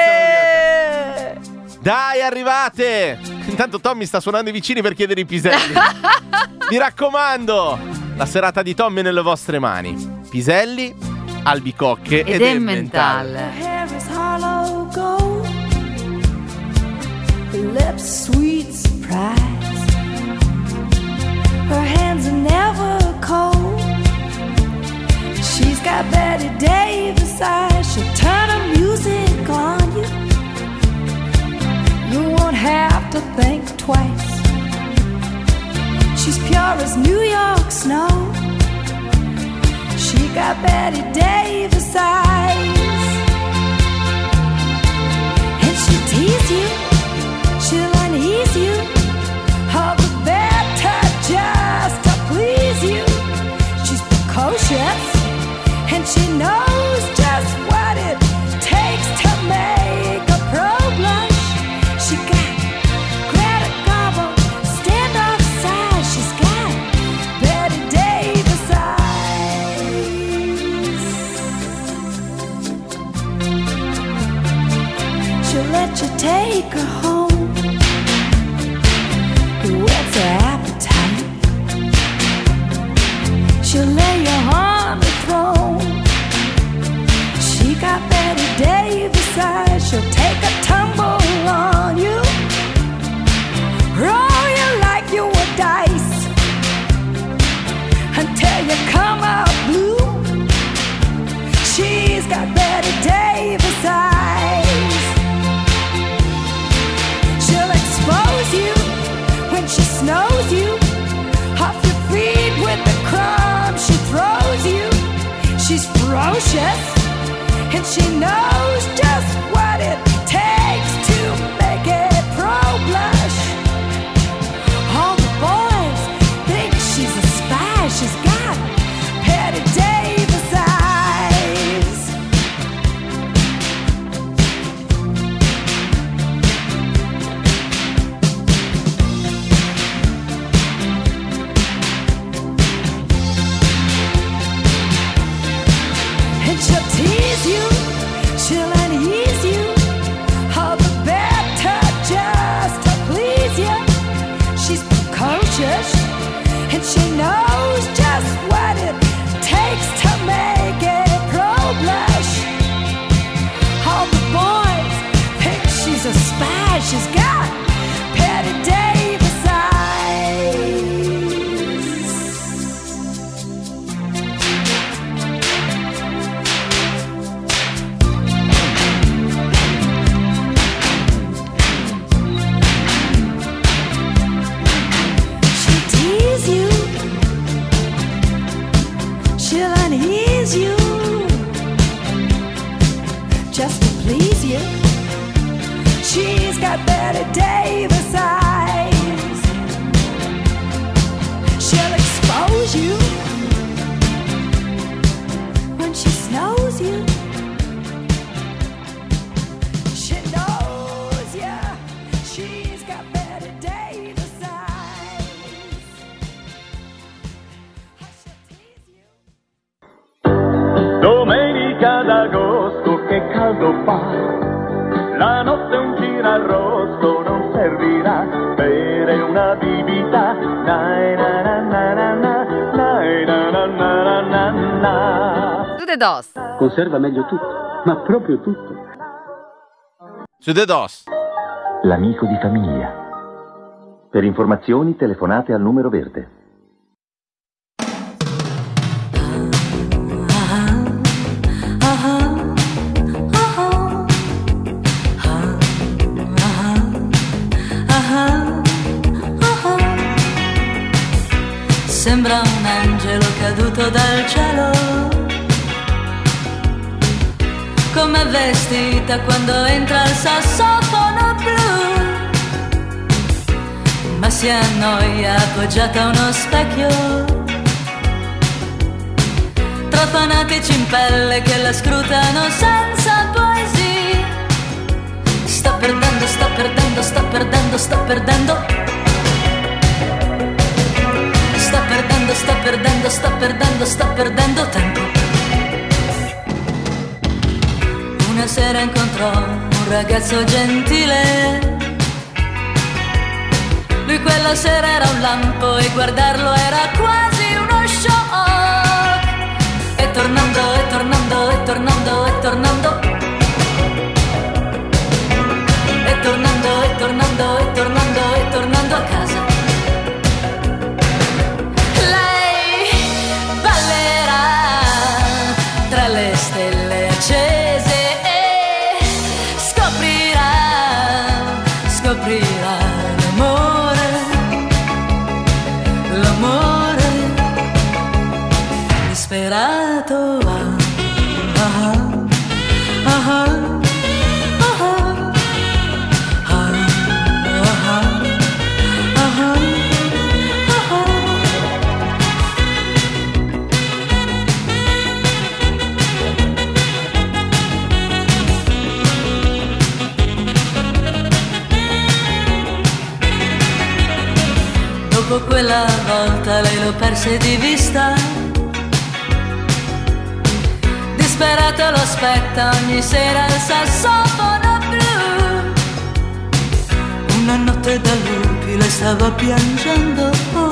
spazio. Dai, arrivate! Intanto Tommy sta suonando i vicini per chiedere i piselli. Mi raccomando, la serata di Tommy è nelle vostre mani. Piselli, albicocche ed, Ed Emmental. Emmental. Hair is hollow gold, her lips sweet surprise, her hands are never cold. She's got Betty Davis eyes, she'll turn her music on you. You won't have to think twice. She's pure as New York snow. She got Betty Davis eyes. And she'll tease you, she'll unease you, all the better just to please you. She's precocious, and she knows just what it takes to make a pro blush. She got Greta Garbo, standoff size. She's got Betty Davis eyes. She'll let you take her home, whets her appetite. She'll lay you on the throne. She got Betty Davis eyes. She'll take a tumble on you, roll you like you were dice, until you come out blue. She's got Betty Davis eyes. She'll expose you when she snows you, off your feet with the crumbs she throws you. She's ferocious, and she knows just what she's got Betty Davis eyes. And she'll tease you, she'll unease you, all the better just to please you. She's precocious, and she knows just what it takes to make a pro blush. All the boys think she's a spy. She's got Betty Davis eyes. She'll tease you, she'll unease you, just to please you. She's got Betty Davis eyes. She'll expose you when she snows you. She knows you. She's got Betty Davis eyes. I shall tease you. Domenica d'agosto, che caldo fa. La notte un girarrosto non servirà. Bere una bibita. Nai na na na na na, nai na na na na na na. Su The Dos. Conserva meglio tutto, ma proprio tutto. Su The Dos. L'amico di famiglia. Per informazioni telefonate al numero verde. Sembra un angelo caduto dal cielo, come vestita quando entra il sassofono blu, ma si annoia appoggiata a uno specchio, tra fanatici in pelle che la scrutano senza poesia. Sta perdendo, sta perdendo, sta perdendo, sta perdendo. Sta perdendo, sta perdendo, sta perdendo, sta perdendo tempo. Una sera incontrò un ragazzo gentile. Lui quella sera era un lampo e guardarlo era quasi uno shock. E tornando, e tornando, e tornando, e tornando. E tornando, e tornando, e tornando, e tornando a casa. Tra le stelle accese e scoprirà, scoprirà l'amore, l'amore disperato. Ah, ah, ah, ah, dopo quella volta lei lo perse di vista. Disperato lo aspetta ogni sera il sassofono blu. Una notte da lupi lei stava piangendo.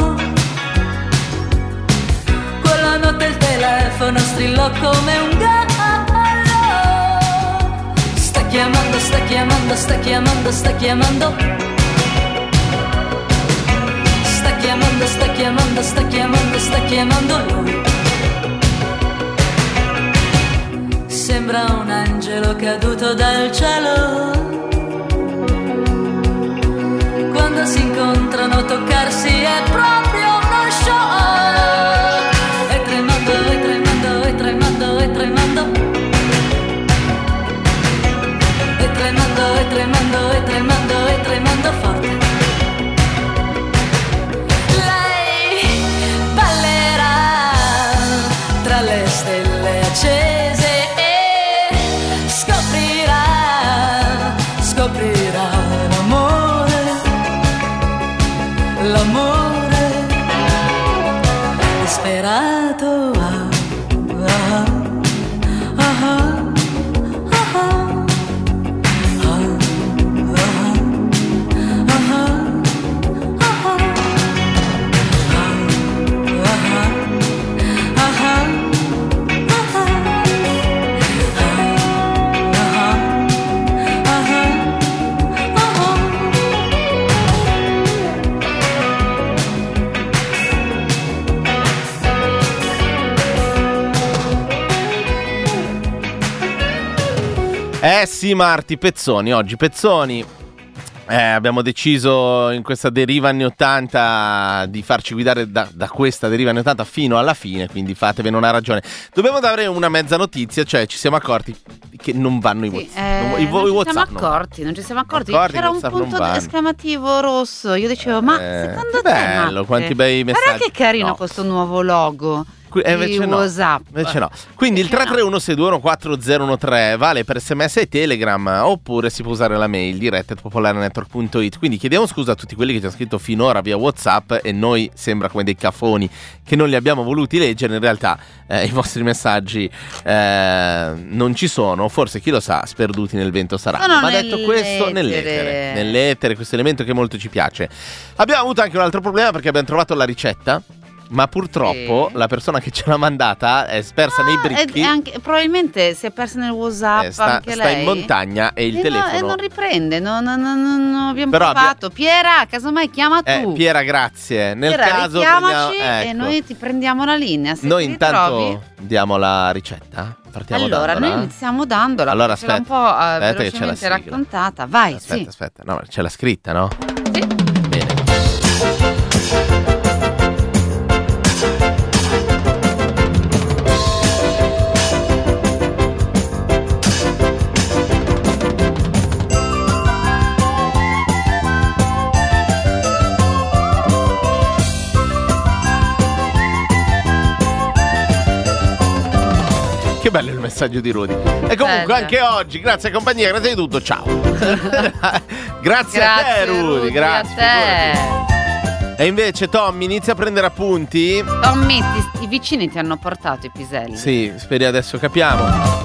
Quella notte il telefono strillò come un gallo. Sta chiamando, sta chiamando, sta chiamando, sta chiamando. Sta chiamando, sta chiamando, sta chiamando, sta chiamando lui. Sembra un angelo caduto dal cielo. Quando si incontrano toccarsi è proprio uno shock. E tremando, e tremando, e tremando, e tremando. E tremando, e tremando, e tremando, e tremando forte. Lei ballerà innamorato. Ah, ah, ah, ah, ah, Eh sì, Marti, pezzoni, oggi pezzoni. Eh, abbiamo deciso in questa deriva anni ottanta di farci guidare da, da questa deriva anni ottanta fino alla fine, quindi fatevene una ragione. Dobbiamo dare una mezza notizia, cioè ci siamo accorti che non vanno i Sì, WhatsApp. eh, non, i, non i ci WhatsApp siamo non accorti, non ci siamo accorti. Accorti, C'era un WhatsApp non punto vanno. esclamativo rosso. Io dicevo, ma Eh, secondo che te bello, Matte, quanti bei messaggi. guarda che carino No. questo nuovo logo. Qui- eh, invece di no, WhatsApp. invece no. Quindi il Invece tre tre uno sei due uno quattro zero uno tre vale per sms e telegram, oppure si può usare la mail diretta at popolarenetwork punto it. Quindi chiediamo scusa a tutti quelli che ci hanno scritto finora via WhatsApp e noi sembra come dei cafoni che non li abbiamo voluti leggere. In realtà eh, i vostri messaggi eh, non ci sono, forse chi lo sa, sperduti nel vento saranno. Sono Ma detto questo, nell'etere. nell'etere, nell'etere, questo elemento che molto ci piace. Abbiamo avuto anche un altro problema perché abbiamo trovato la ricetta, ma purtroppo Sì. la persona che ce l'ha mandata è spersa nei Ah, bricchi. e- e anche- probabilmente si è persa nel WhatsApp eh, sta, anche sta lei. in montagna e il E no- telefono. e non riprende, no, no, no, no, no, abbiamo Però abbia- provato. Piera, casomai chiama Eh, tu. Piera, grazie. Nel Piera, caso richiamaci prendiamo- e ecco. noi ti prendiamo la linea. Se Noi ti intanto ritrovi. diamo la ricetta. Partiamo Allora, dandola. noi iniziamo dandola. Allora, perché ce l'ha un aspetta, po' eh, aspetta che c'è la velocemente sigla. raccontata. Vai, Aspetta, sì. aspetta. No, c'è la scritta, no? Sì. Bene. Che bello il messaggio di Rudy. E comunque Bello. anche oggi, grazie a compagnia, grazie di tutto, ciao. grazie, a te Grazie, Rudy, Rudy, grazie. a figurati. E invece Tommy inizia a prendere appunti. te. Tommy, ti- i vicini ti hanno portato i piselli. Sì, speri adesso capiamo.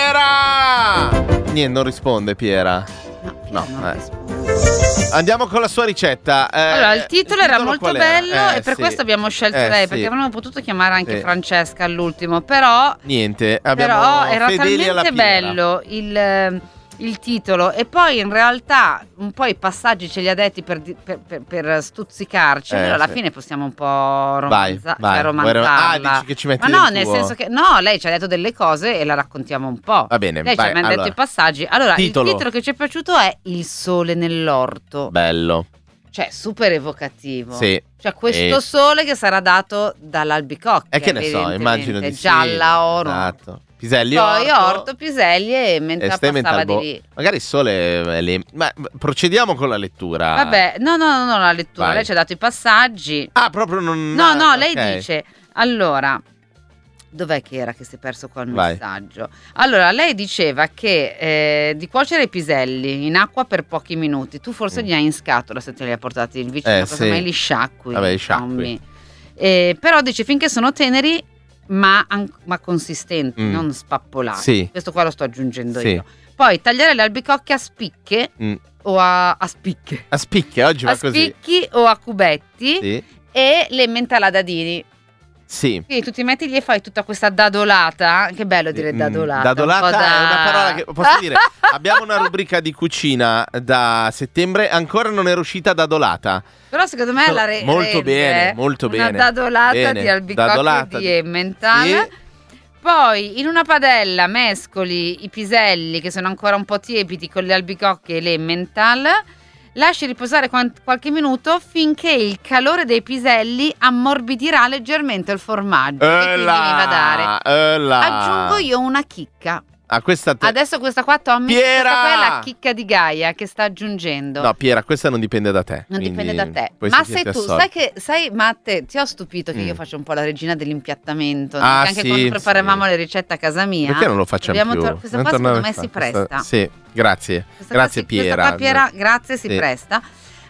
Piera! Niente, non risponde Piera. No, Piera No, non eh. risponde. Andiamo con la sua ricetta. Eh, Allora, il titolo era molto qual era? bello Eh, e per sì. questo abbiamo scelto Eh, lei, sì. perché avremmo potuto chiamare anche Sì. Francesca all'ultimo, però, Niente, abbiamo però era fedeli alla talmente Piera. bello il, il titolo e poi in realtà un po' i passaggi ce li ha detti per, di- per, per, per stuzzicarci, Eh, allora alla sì. fine possiamo un po' romanza- vai. cioè, Vuoi rom- romanzarla. Ah, dici che ci metti Ma no, del nel tuo? senso che no, lei ci ha detto delle cose e la raccontiamo un po'. Va bene, Lei vai, ci ha allora. detto i passaggi. Allora, Titolo. il titolo che ci è piaciuto è Il sole nell'orto. Bello. Cioè, super evocativo. Sì. Cioè, questo E- sole che sarà dato dall'albicocca. E che ne so, evidentemente, immagino di sì. gialla, oro. Esatto. Piselli, Poi orto, orto, piselli e mentre e stai passava mental di bo- lì. Magari il sole è lì. Ma procediamo con la lettura. Vabbè, no, no, no, no, la lettura. Vai. Lei ci ha dato i passaggi. Ah, proprio non. No, no, ah, lei ok. dice, allora, dov'è che era che si è perso qua il Vai. messaggio? Allora, lei diceva che eh, di cuocere i piselli in acqua per pochi minuti. Tu forse Mm. li hai in scatola se te li hai portati il vicino, Eh, cosa sì. mai li sciacqui. Vabbè, li sciacqui. Tommy. Eh, però dice finché sono teneri ma, an- ma consistenti, Mm. non spappolati. Sì. Questo qua lo sto aggiungendo Sì. io. Poi tagliare le albicocche a spicche Mm. o a, a spicche. A spicche, oggi va A così. spicchi o a cubetti Sì. e le mentala dadini. Sì. Quindi tu ti metti lì e fai tutta questa dadolata. Che bello dire Mm, dadolata. Dadolata un po' da- è una parola che posso dire. Abbiamo una rubrica di cucina da settembre, ancora non era uscita dadolata. Però secondo me la re- Molto rende bene, molto una bene. dadolata Bene, di albicocche dadolata di di- Emmental. Sì. Poi in una padella mescoli i piselli che sono ancora un po' tiepidi con le albicocche e l'Emmental. Lasci riposare quan- qualche minuto finché il calore dei piselli ammorbidirà leggermente il formaggio che quindi mi va a dare. Eh là. Aggiungo io una chicca. Ah, questa te- Adesso questa qua, Tommy, Piera! questa qua è la chicca di Gaia che sta aggiungendo. No, Piera, questa non dipende da te. Non quindi dipende da te. puoi Ma sentirti sei tu, assolto. sai che, sai Matte, ti ho stupito che Mm. io faccio un po' la regina dell'impiattamento. Ah, anche sì, quando preparavamo sì. le ricette a casa mia. Perché non lo facciamo Dobbiamo più? tor- questa Non qua secondo tornare me a si fare questa- presta. Sì, grazie. Questa qua grazie si- Piera. Questa qua Piera, grazie, si Sì. presta.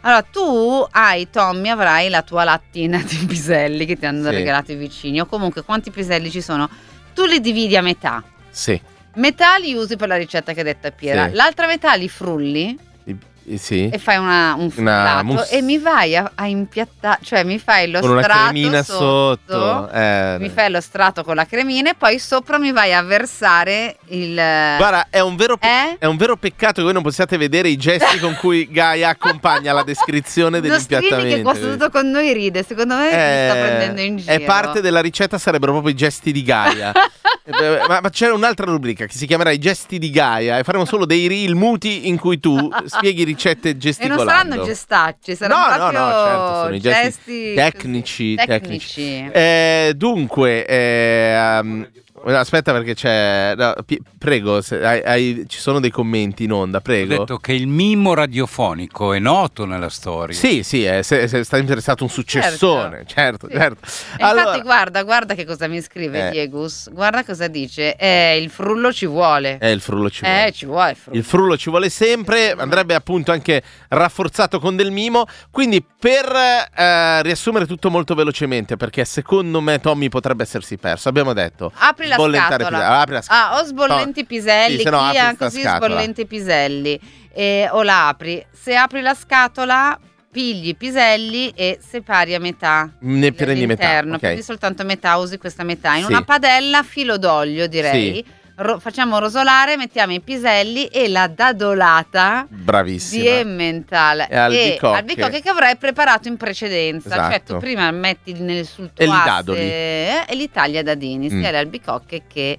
Allora, tu hai, Tommy, avrai la tua lattina di piselli che ti hanno Sì. regalato i vicini, o comunque quanti piselli ci sono? Tu li dividi a metà. Sì. Metà li usi per la ricetta che ha detto Piera, Sì. l'altra metà li frulli I- sì. e fai una, un Una frullato mousse. e mi vai a, a impiattare, cioè mi fai lo Con una strato cremina sotto, sotto. Eh, mi fai lo strato con la cremina e poi sopra mi vai a versare il... Guarda, è un, vero pe- Eh? è un vero peccato che voi non possiate vedere i gesti con cui Gaia accompagna la descrizione Lo streaming dell'impiattamento. che qua seduto con noi ride, secondo me mi sta prendendo in giro. È parte della ricetta, sarebbero proprio i gesti di Gaia. Eh, ma, ma c'è un'altra rubrica che si chiamerà i gesti di Gaia e faremo solo dei reel muti in cui tu spieghi ricette E non gesticolando. saranno gestacci, saranno No, no, proprio no, certo, sono i gesti gesti tecnici, così, tecnici. Eh, dunque, eh, um, aspetta perché c'è... no, pi- prego, se hai- hai- ci sono dei commenti in onda, Ho prego. detto che il mimo radiofonico è noto nella storia. Sì, sì, è, se, se sta interessato un successone, certo, Sì. certo. E infatti guarda, guarda che cosa mi scrive Eh. Diegus, guarda cosa dice, eh, il frullo ci vuole. Eh, il frullo ci vuole. Eh, ci vuole il frullo. Il frullo ci vuole sempre, andrebbe appunto anche rafforzato con del mimo. Quindi per eh, riassumere tutto molto velocemente, perché secondo me Tommy potrebbe essersi perso, abbiamo detto Apri la sbollentare scatola. piselli. Apri la scatola. Ah, o sbollenti No. piselli, Sì, se no chi apri ha sta così scatola. sbollenti piselli, eh, o la apri. Se apri la scatola, pigli i piselli e separi a metà. Ne prendi metà, L'interno, ok. prendi soltanto metà, usi questa metà. In Sì. una padella, filo d'olio, direi. Sì. Ro- facciamo rosolare, mettiamo i piselli e la dadolata Bravissima. di Emmental E albicocche. albicocche che avrai preparato in precedenza. Esatto. Cioè tu prima metti nel sul E tuo li asse, dadoli. eh, e li tagli a dadini, Mm. sia le albicocche che,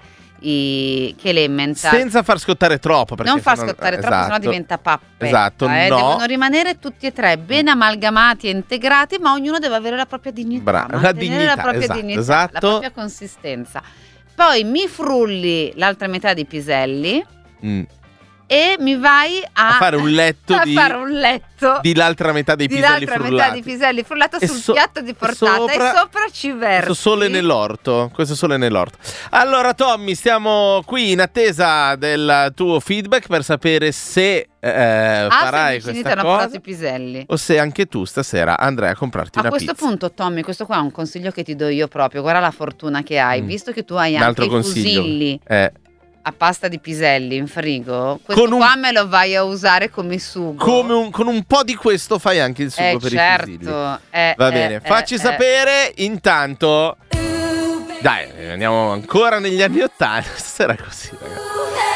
i, che l'Emmental. Senza far scottare troppo, perché Non far sennò- scottare troppo, esatto. sennò diventa pappetta. Esatto, eh. no. Devono rimanere tutti e tre ben amalgamati e integrati, ma ognuno deve avere la propria dignità. Bra- la mantenere dignità, la propria esatto, dignità, esatto. la propria consistenza. Poi mi frulli l'altra metà di piselli Mm. e mi vai a, A fare un letto a di- fare un letto Di l'altra metà dei di piselli l'altra frullati. metà di piselli frullato E sul so- piatto di e portata sopra- e sopra ci versi. Questo sole nell'orto. Questo sole nell'orto. Allora, Tommy, stiamo qui in attesa del tuo feedback per sapere se eh, Ah, farai se i vicini ti questa hanno portato cosa i piselli. o se anche tu stasera andrai a comprarti A una questo pizza. punto, Tommy, questo qua è un consiglio che ti do io proprio. Guarda la fortuna che hai, Mm. visto che tu hai Un anche altro i consiglio. fusilli Eh, a pasta di piselli in frigo. Questo Con un- qua me lo vai a usare come sugo. come un- con un po' di questo fai anche il sugo eh, per certo. i fusilli. Eh, Va eh, bene, eh, facci eh. sapere. Intanto, dai, andiamo ancora negli anni Ottanta. Stasera è così, ragazzi.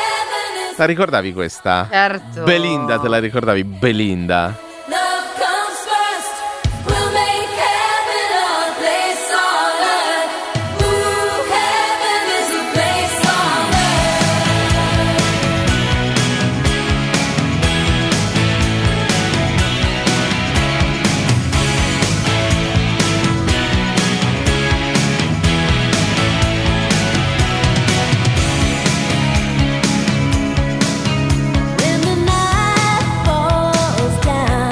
La ricordavi questa? Certo. Belinda, te la ricordavi? Belinda. Love comes first. We'll make heaven a place on earth. Ooh, heaven is a place on When the night falls down.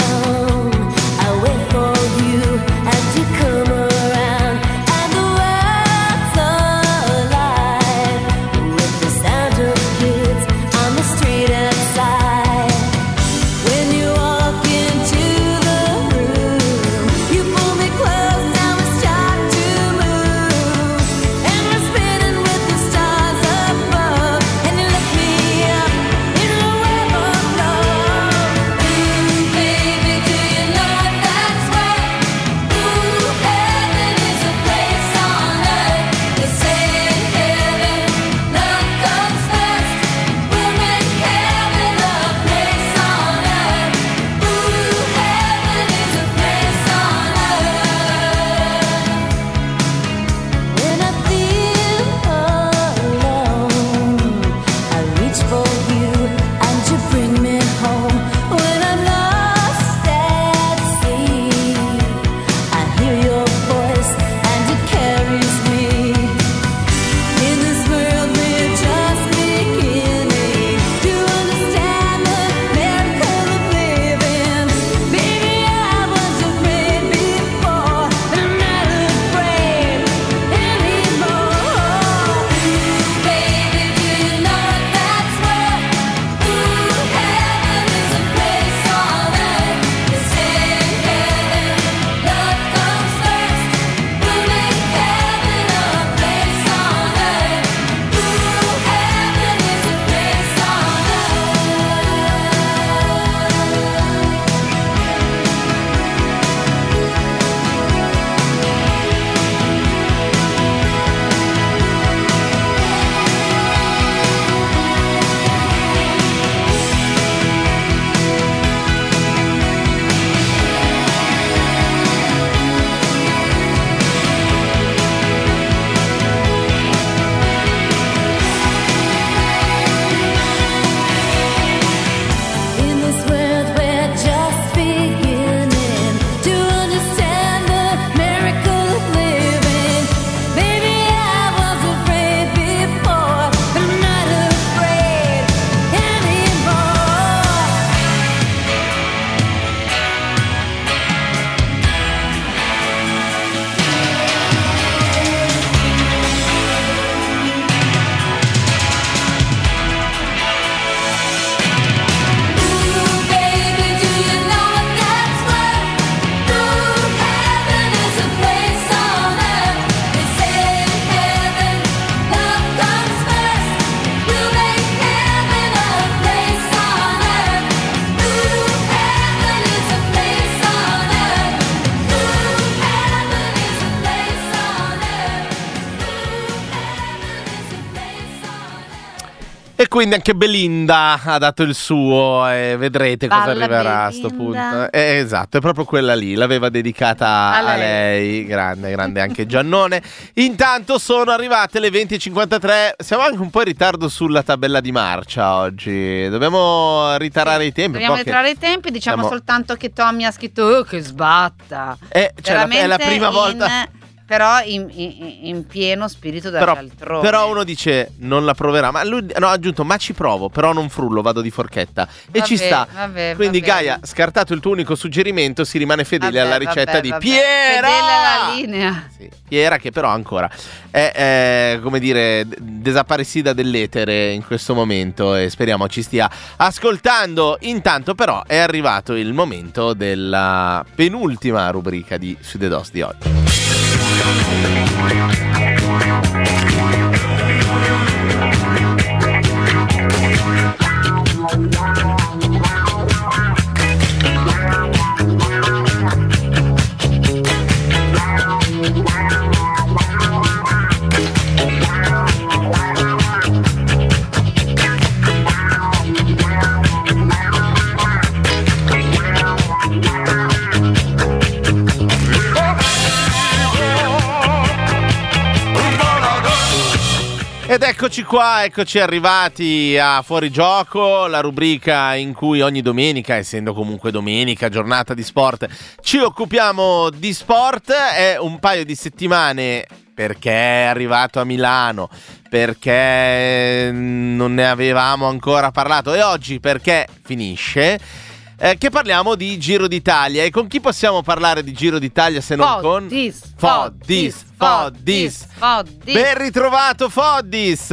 E quindi anche Belinda ha dato il suo e vedrete cosa Balla arriverà a sto Belinda. punto. Eh, esatto, è proprio quella lì, l'aveva dedicata A a lei. lei. Grande, grande anche Giannone. Intanto sono arrivate le venti e cinquantatré, siamo anche un po' in ritardo sulla tabella di marcia oggi. Dobbiamo ritarare i tempi. Dobbiamo un po' che- ritrarre i tempi, diciamo siamo- soltanto che Tommy ha scritto "Oh, che sbatta". Eh, cioè, la- è la Veramente prima in- volta. Però in, in- in pieno spirito da Però, cialtrone. però uno dice non la proverà, ma lui no, ha aggiunto ma ci provo, però non frullo, vado di forchetta e Vabbè, ci sta. vabbè, Quindi vabbè. Gaia, scartato il tuo unico suggerimento, si rimane fedele Vabbè, alla ricetta vabbè, di vabbè. Piera. Fedele alla linea. Sì, Piera che però ancora è, è, come dire d- desaparecida dell'etere in questo momento e speriamo ci stia ascoltando. Intanto però è arrivato il momento della penultima rubrica di Sud ed Ost di oggi. Ed eccoci qua, eccoci arrivati a Fuori Gioco, la rubrica in cui ogni domenica, essendo comunque domenica, giornata di sport, ci occupiamo di sport. È un paio di settimane perché è arrivato a Milano, perché non ne avevamo ancora parlato e oggi perché finisce. Eh, che parliamo di Giro d'Italia. E con chi possiamo parlare di Giro d'Italia se non con Foddis, Foddis, Foddis. Foddis. Ben ritrovato Foddis.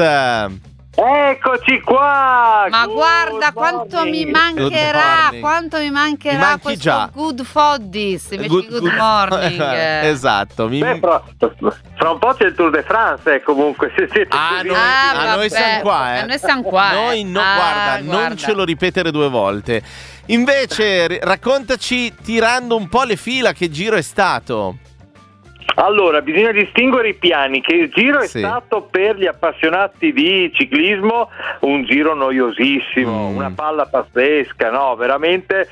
Eccoci qua! Ma Good guarda quanto mi morning. mancherà, Good morning. quanto mi Mi mancherà manchi questo già. good Foddis invece di good morning. Esatto. Mi... Beh, però, fra un po' c'è il Tour de France, eh, comunque, se siete Ah, così- noi, Ah, ah, noi vabbè. siamo qua, eh. Ah, noi siamo qua, eh. Noi no, Ah, guarda, non guarda. ce lo ripetere due volte. Invece, ri- raccontaci tirando un po' le fila che giro è stato. Allora, bisogna distinguere i piani, che il giro è Sì. stato per gli appassionati di ciclismo un giro noiosissimo, Mm. una palla pazzesca, no? Veramente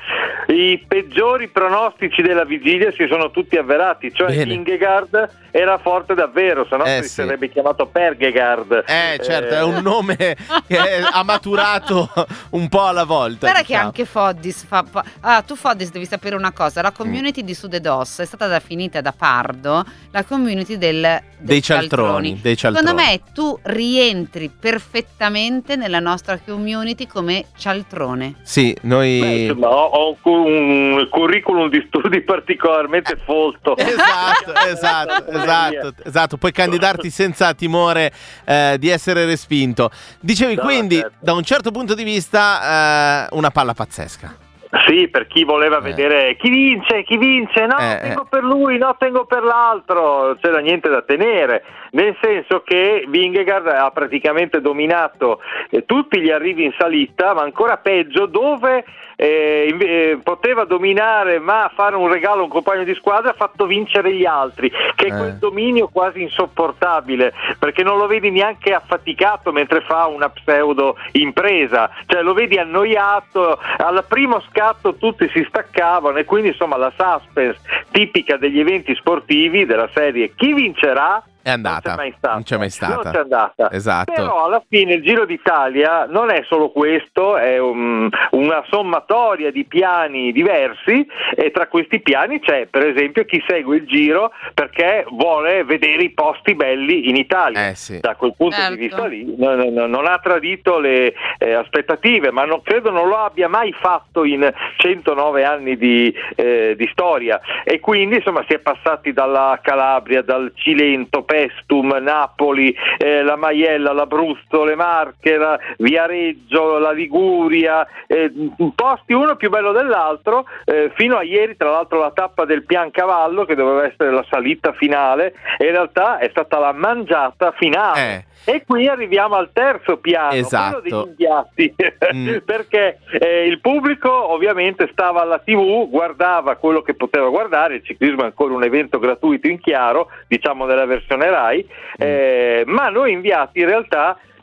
i peggiori pronostici della vigilia si sono tutti avverati, cioè Bene. Vingegaard era forte davvero, se no Eh, si sì. sarebbe chiamato Pergegaard. Eh, certo, è un nome che ha maturato un po' alla volta. Guarda che diciamo. anche Foddis fa. fa- Ah, tu Foddis devi sapere una cosa: la community di Sud ed Os è stata definita da Pardo la community del, del Dei cialtroni, dei cialtroni. Secondo me tu rientri perfettamente nella nostra community come cialtrone. Sì, noi... Beh, insomma, ho, ho un, cu- un curriculum di studi particolarmente folto. Esatto, esatto, esatto, esatto. Puoi candidarti senza timore eh, di essere respinto. Dicevi No, quindi, certo. da un certo punto di vista, eh, una palla pazzesca. Sì, per chi voleva Eh. vedere chi vince, chi vince, no, Eh, tengo eh. per lui, no, tengo per l'altro, non c'era niente da tenere, nel senso che Vingegaard ha praticamente dominato eh, tutti gli arrivi in salita, ma ancora peggio dove eh, inve- eh, poteva dominare ma fare un regalo a un compagno di squadra, ha fatto vincere gli altri, che è Eh. quel dominio quasi insopportabile, perché non lo vedi neanche affaticato mentre fa una pseudo impresa, cioè lo vedi annoiato, al primo scatto tutti si staccavano e quindi insomma la suspense tipica degli eventi sportivi della serie chi vincerà È andata. non c'è mai stata. Non c'è mai stata. Non c'è andata. Esatto. Però alla fine il Giro d'Italia non è solo questo, è un- una sommatoria di piani diversi e tra questi piani c'è per esempio chi segue il Giro perché vuole vedere i posti belli in Italia. Eh sì. Da quel punto Certo. di vista lì no, no, no, non ha tradito le eh, aspettative, ma non, credo non lo abbia mai fatto in centonove anni di, eh, di storia e quindi insomma si è passati dalla Calabria, dal Cilento, Pestum, Napoli, eh, la Maiella, l'Abruzzo, le Marche, la Viareggio, la Liguria, eh, posti uno più bello dell'altro, eh, fino a ieri tra l'altro la tappa del Piancavallo che doveva essere la salita finale e in realtà è stata la mangiata finale. Eh. E qui arriviamo al terzo piano, Esatto. quello degli inviati, Mm. perché eh, il pubblico ovviamente stava alla tivù, guardava quello che poteva guardare, il ciclismo è ancora un evento gratuito in chiaro, diciamo nella versione Rai, eh, ma noi inviati in realtà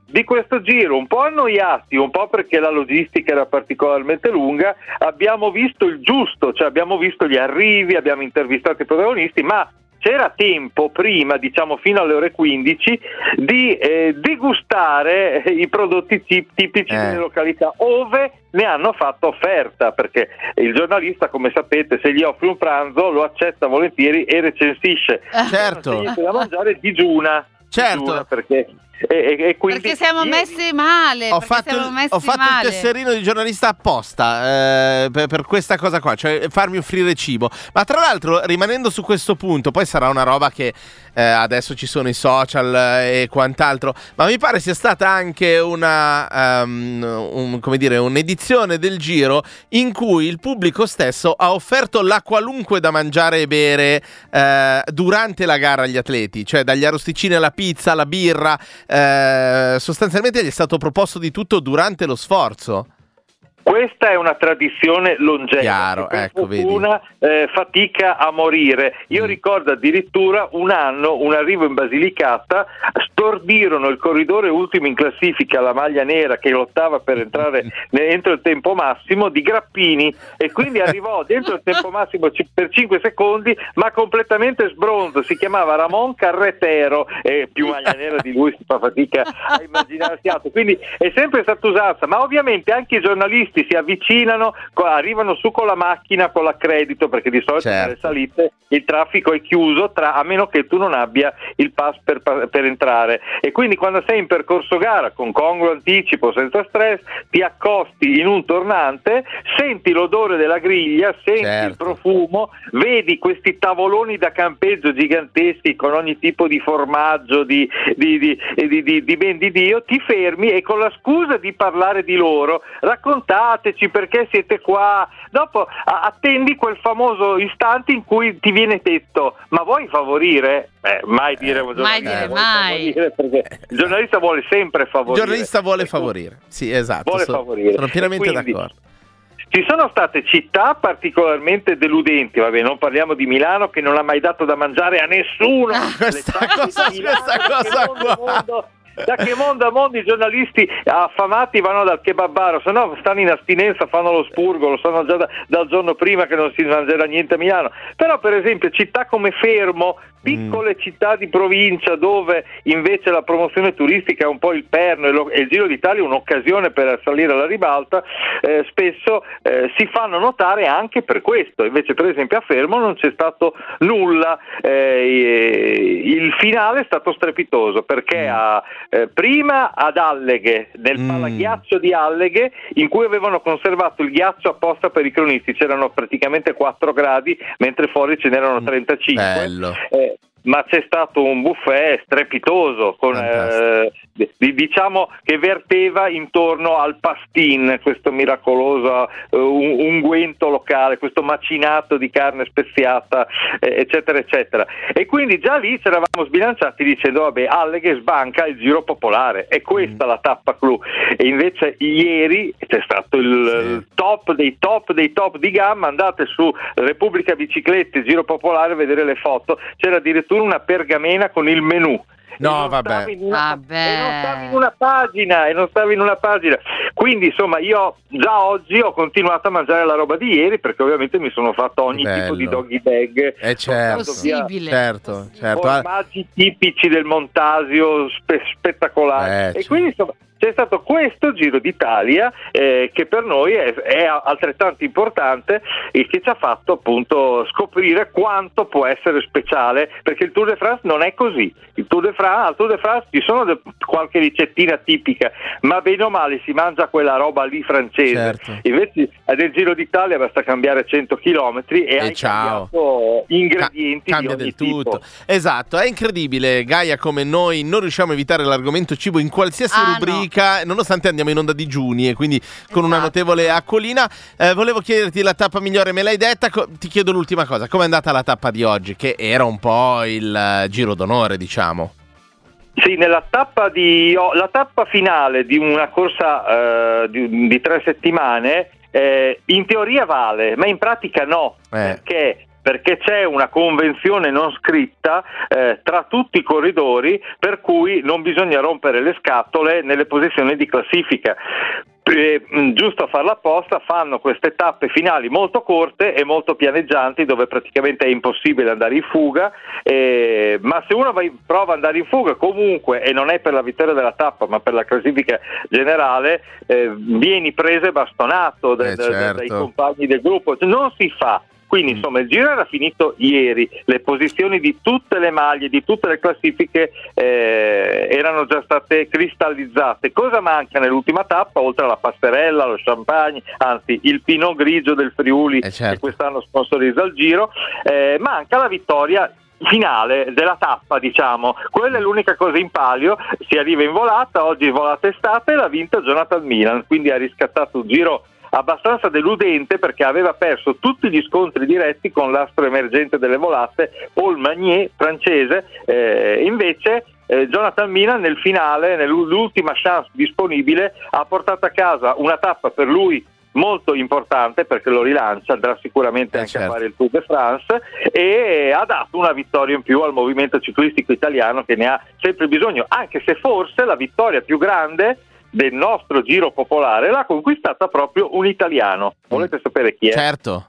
di questo giro, un po' annoiati, un po' perché la logistica era particolarmente lunga, abbiamo visto il giusto, cioè abbiamo visto gli arrivi, abbiamo intervistato i protagonisti, ma c'era tempo prima, diciamo fino alle ore quindici, di eh, degustare i prodotti tipici eh. delle località ove ne hanno fatto offerta, perché il giornalista, come sapete, se gli offri un pranzo lo accetta volentieri e recensisce. Certo. Se gli fai da mangiare digiuna. Certo. Digiuna perché E, e, e quindi perché siamo ieri... messi male. Ho fatto, siamo il, messi ho fatto male. il tesserino di giornalista apposta eh, per, per questa cosa qua, cioè farmi offrire cibo. Ma tra l'altro, rimanendo su questo punto, poi sarà una roba che eh, adesso ci sono i social e quant'altro, ma mi pare sia stata anche una um, un, come dire, un'edizione del Giro in cui il pubblico stesso ha offerto la qualunque da mangiare e bere eh, durante la gara agli atleti, cioè dagli arrosticini alla pizza, alla birra. Eh, sostanzialmente gli è stato proposto di tutto durante lo sforzo. Questa è una tradizione longeva. Chiaro, che per ecco, fortuna eh, fatica a morire. Io mm. ricordo addirittura un anno, un arrivo in Basilicata, stordirono il corridore ultimo in classifica, la maglia nera che lottava per entrare entro il tempo massimo, di Grappini, e quindi arrivò dentro il tempo massimo c- per cinque secondi, ma completamente sbronzo. Si chiamava Ramon Carretero, e più maglia nera di lui si fa fatica a immaginarsi altro. Quindi è sempre stata usata, ma ovviamente anche i giornalisti si avvicinano, arrivano su con la macchina con l'accredito, perché di solito certo. nelle salite il traffico è chiuso, tra, a meno che tu non abbia il pass per, per entrare, e quindi quando sei in percorso gara con congruo anticipo, senza stress, ti accosti in un tornante, senti l'odore della griglia, senti certo. il profumo, vedi questi tavoloni da campeggio giganteschi con ogni tipo di formaggio, di, di, di, di, di, di ben di Dio, ti fermi e con la scusa di parlare di loro raccontateci perché siete qua. Dopo a- attendi quel famoso istante in cui ti viene detto: ma vuoi favorire? Eh, mai dire un mai giornalista, dire mai. favorire, perché il giornalista vuole sempre favorire. Il giornalista vuole favorire, sì, esatto. Vuole sono, favorire. sono pienamente Quindi, d'accordo. ci sono state città particolarmente deludenti, vabbè, non parliamo di Milano che non ha mai dato da mangiare a nessuno. Ah, questa cosa, questa cosa qua. Mondo, da che mondo a mondo i giornalisti affamati vanno dal kebabaro, se no stanno in astinenza, fanno lo spurgo, lo sanno già da, dal giorno prima che non si mangerà niente a Milano. Però per esempio città come Fermo, piccole mm. città di provincia dove invece la promozione turistica è un po' il perno e, lo, e il Giro d'Italia è un'occasione per salire alla ribalta, eh, spesso eh, si fanno notare anche per questo. Invece per esempio a Fermo non c'è stato nulla, eh, il finale è stato strepitoso perché mm. a Eh, prima ad Alleghe, nel mm. palaghiaccio di Alleghe, in cui avevano conservato il ghiaccio apposta per i cronisti, c'erano praticamente quattro gradi mentre fuori ce n'erano trentacinque. Bello. Eh, ma c'è stato un buffet strepitoso con eh, di, diciamo che verteva intorno al pastin, questo miracoloso uh, unguento locale, questo macinato di carne speziata, eh, eccetera eccetera, e quindi già lì ci eravamo sbilanciati dicendo vabbè, Alleghe sbanca il Giro popolare, è questa mm. la tappa clou. E invece ieri c'è stato il, sì. il top dei top dei top di gamma. Andate su Repubblica Biciclette Giro Popolare a vedere le foto, c'era addirittura una pergamena con il menù. No, vabbè. Una, vabbè. E non stavi in una pagina, e non stavi in una pagina. Quindi, insomma, io già oggi ho continuato a mangiare la roba di ieri perché ovviamente mi sono fatto ogni Bello. tipo di doggy bag. Eh certo, possibile. certo, certo. Formaggi tipici del Montasio spe- spettacolari. Eh, e certo. quindi, insomma, c'è stato questo Giro d'Italia eh, che per noi è, è altrettanto importante e che ci ha fatto appunto scoprire quanto può essere speciale, perché il Tour de France non è così. Il Tour de France, al Tour de France ci sono de- qualche ricettina tipica, ma bene o male si mangia quella roba lì francese. Certo. Invece nel Giro d'Italia basta cambiare cento chilometri e, E hai ciao. cambiato ingredienti Ca- cambia di ogni del tutto. tipo. Esatto, è incredibile, Gaia, come noi non riusciamo a evitare l'argomento cibo in qualsiasi Ah, rubrica, nonostante andiamo in onda digiuni e quindi con una Esatto. notevole accolina. Eh, volevo chiederti la tappa migliore, me l'hai detta, co- ti chiedo l'ultima cosa, com'è andata la tappa di oggi, che era un po' il uh, giro d'onore, diciamo. Sì, nella tappa di oh, la tappa finale di una corsa eh, di, di tre settimane eh, in teoria vale, ma in pratica no, Eh. perché perché c'è una convenzione non scritta eh, tra tutti i corridori per cui non bisogna rompere le scatole nelle posizioni di classifica. Eh, giusto a farla apposta fanno queste tappe finali molto corte e molto pianeggianti dove praticamente è impossibile andare in fuga, eh, ma se uno va in, prova ad andare in fuga comunque, e non è per la vittoria della tappa ma per la classifica generale, eh, vieni preso e bastonato da, eh, da, certo. dai compagni del gruppo, non si fa. Quindi insomma il giro era finito ieri, le posizioni di tutte le maglie, di tutte le classifiche eh, erano già state cristallizzate. Cosa manca nell'ultima tappa, oltre alla passerella, lo champagne, anzi il Pinot Grigio del Friuli eh certo. che quest'anno sponsorizza il giro, eh, manca la vittoria finale della tappa, diciamo. Quella è l'unica cosa in palio. Si arriva in volata, oggi volata è stata e l'ha vinta Jonathan Milan, quindi ha riscattato un giro abbastanza deludente perché aveva perso tutti gli scontri diretti con l'astro emergente delle volate Paul Magnier, francese. Eh, invece eh, Jonathan Milan nel finale, nell'ultima chance disponibile, ha portato a casa una tappa per lui molto importante perché lo rilancia, andrà sicuramente eh anche certo. a fare il Tour de France, e ha dato una vittoria in più al movimento ciclistico italiano che ne ha sempre bisogno, anche se forse la vittoria più grande del nostro giro popolare l'ha conquistata proprio un italiano. Volete sapere chi è? Certo.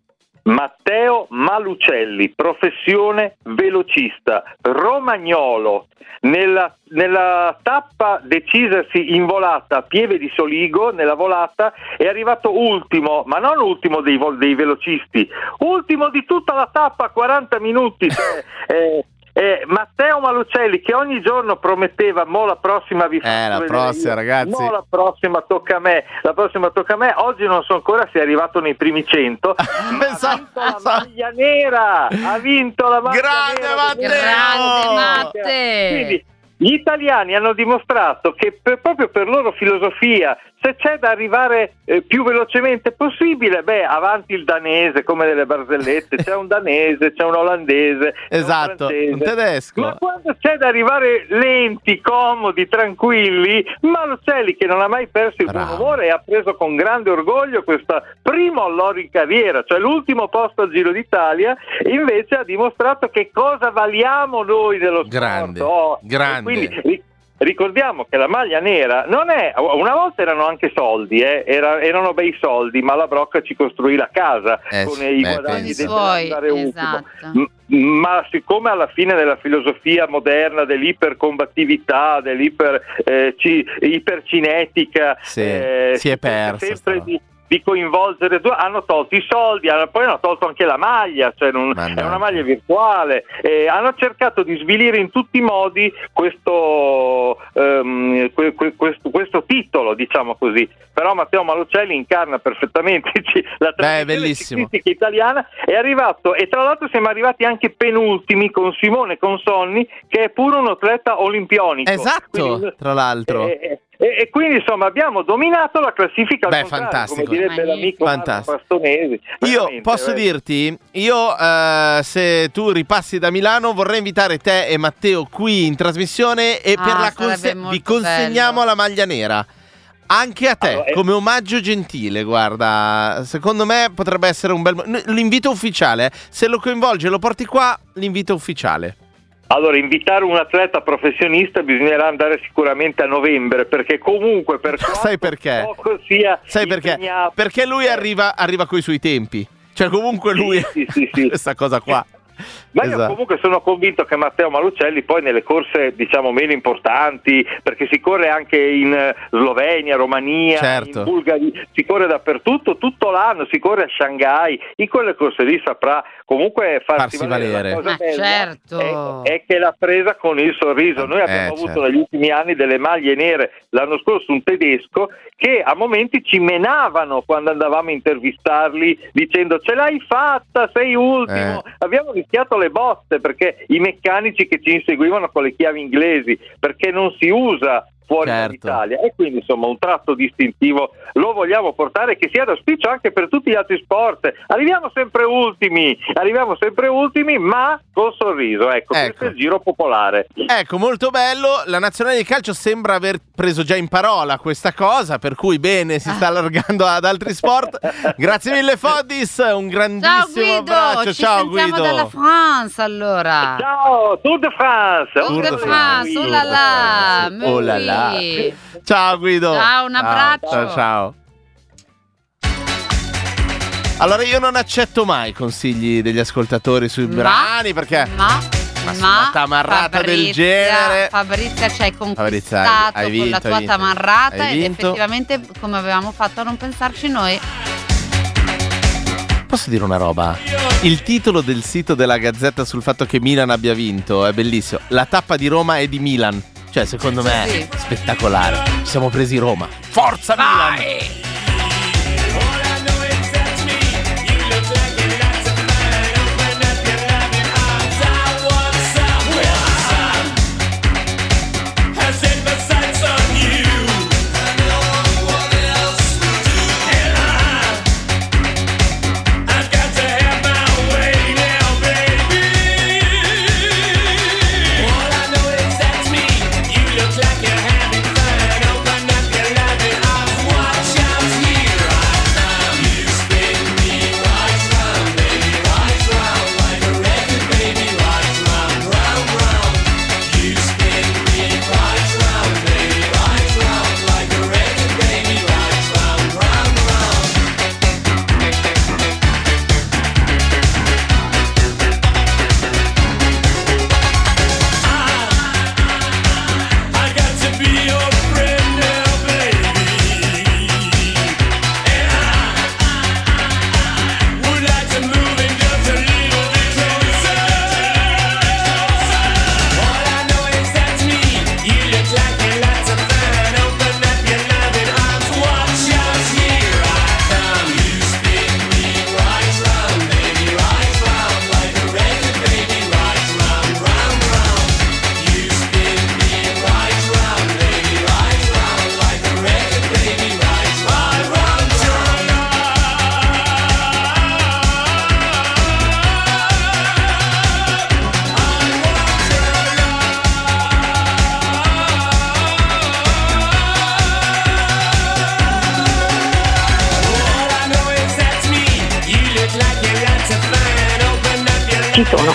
Matteo Malucelli, professione velocista, romagnolo. Nella, nella tappa decisasi in volata a Pieve di Soligo, nella volata è arrivato ultimo, ma non ultimo dei, dei velocisti, ultimo di tutta la tappa, quaranta minuti. Cioè, eh, Eh, Matteo Malucelli, che ogni giorno prometteva mo la prossima vi eh la prossima ragazzi mo la prossima tocca a me la prossima tocca a me oggi non so ancora se è arrivato nei primi cento ma ha vinto la maglia nera ha vinto la maglia grande nera Matteo grande Matte. Quindi gli italiani hanno dimostrato che per, proprio per loro filosofia, se c'è da arrivare eh, più velocemente possibile, beh, avanti il danese come delle barzellette, c'è un danese, c'è un olandese, esatto, c'è un, un tedesco. Ma quando c'è da arrivare lenti, comodi, tranquilli, Malucelli, che non ha mai perso il Bravo. buon umore e ha preso con grande orgoglio questo primo alloro in carriera, cioè l'ultimo posto al Giro d'Italia, invece ha dimostrato che cosa valiamo noi dello sport. Grande, Oh, grande. Quindi ricordiamo che la maglia nera non è, una volta erano anche soldi, eh, era, erano bei soldi, ma la Brocca ci costruì la casa eh, con i beh, guadagni penso. dell'andare Suoi, ultimo. esatto. M- ma siccome alla fine della filosofia moderna dell'ipercombattività, dell'iper eh, ci, ipercinetica, sì, eh, si è persa sempre sta... di di coinvolgere due, hanno tolto i soldi, hanno, poi hanno tolto anche la maglia, cioè non, è una maglia virtuale, eh, hanno cercato di svilire in tutti i modi questo, um, que, que, questo, questo titolo, diciamo così. Però Matteo Malucelli incarna perfettamente la tradizione ciclistica italiana, è arrivato, e tra l'altro siamo arrivati anche penultimi con Simone Consonni, che è pure un atleta olimpionico. Esatto, quindi, tra l'altro. Eh, E, e quindi insomma abbiamo dominato la classifica al Beh, contrario, fantastico. come direbbe l'amico fantastico. Bastonesi. Io posso eh. dirti, io eh, se tu ripassi da Milano vorrei invitare te e Matteo qui in trasmissione e Ah, per la sarebbe conse- molto vi consegniamo bello. la maglia nera. Anche a te, Allora, eh. come omaggio gentile, guarda, secondo me potrebbe essere un bel... mo- L'invito ufficiale, eh. Se lo coinvolge e lo porti qua, l'invito ufficiale. Allora, invitare un atleta professionista bisognerà andare sicuramente a novembre, perché comunque per Sai perché? poco sia Sai perché? impegnato. Perché lui arriva, arriva coi suoi tempi. Cioè comunque lui Sì, sì, sì. questa cosa qua. Ma io Esatto. comunque sono convinto che Matteo Malucelli poi nelle corse diciamo meno importanti, perché si corre anche in Slovenia, Romania, Certo. in Bulgaria, si corre dappertutto, tutto l'anno, si corre a Shanghai, in quelle corse lì saprà comunque farsi, Farsi valere. valere. La cosa Ma bella certo. è, è che l'ha presa con il sorriso. Noi abbiamo Eh, avuto certo. negli ultimi anni delle maglie nere, l'anno scorso un tedesco, che a momenti ci menavano quando andavamo a intervistarli dicendo ce l'hai fatta, sei ultimo. Eh. Abbiamo rischiato le botte perché i meccanici che ci inseguivano con le chiavi inglesi, perché non si usa fuori Certo. dall'Italia, e quindi insomma un tratto distintivo lo vogliamo portare, che sia d'auspicio anche per tutti gli altri sport. Arriviamo sempre ultimi, arriviamo sempre ultimi, ma col sorriso, ecco, Ecco. questo è il giro popolare. Ecco, molto bello. La nazionale di calcio sembra aver preso già in parola questa cosa, per cui bene, si sta allargando ad altri sport. Grazie mille Foddis, un Ciao grandissimo Guido, abbraccio. ci Ciao sentiamo Guido. dalla France allora. Ciao, Tour de France. Tour de France, oh là là, mais Oh là là. oui. Ciao Guido. Ciao, un abbraccio. Ciao, ciao. Allora io non accetto mai consigli degli ascoltatori sui Ma- brani, perché Ma, Ma su ma una tamarrata del Fabrizia- genere- Fabrizia ci hai Fabrizia, conquistato hai vinto, con la hai tua vinto. tamarrata Hai ed vinto. effettivamente come avevamo fatto a non pensarci noi. posso dire una roba? Il titolo del sito della Gazzetta sul fatto che Milan abbia vinto è bellissimo. La tappa di Roma è di Milan. Cioè, secondo me Sì. è spettacolare. Ci siamo presi Roma. Forza Milan! Ci sono.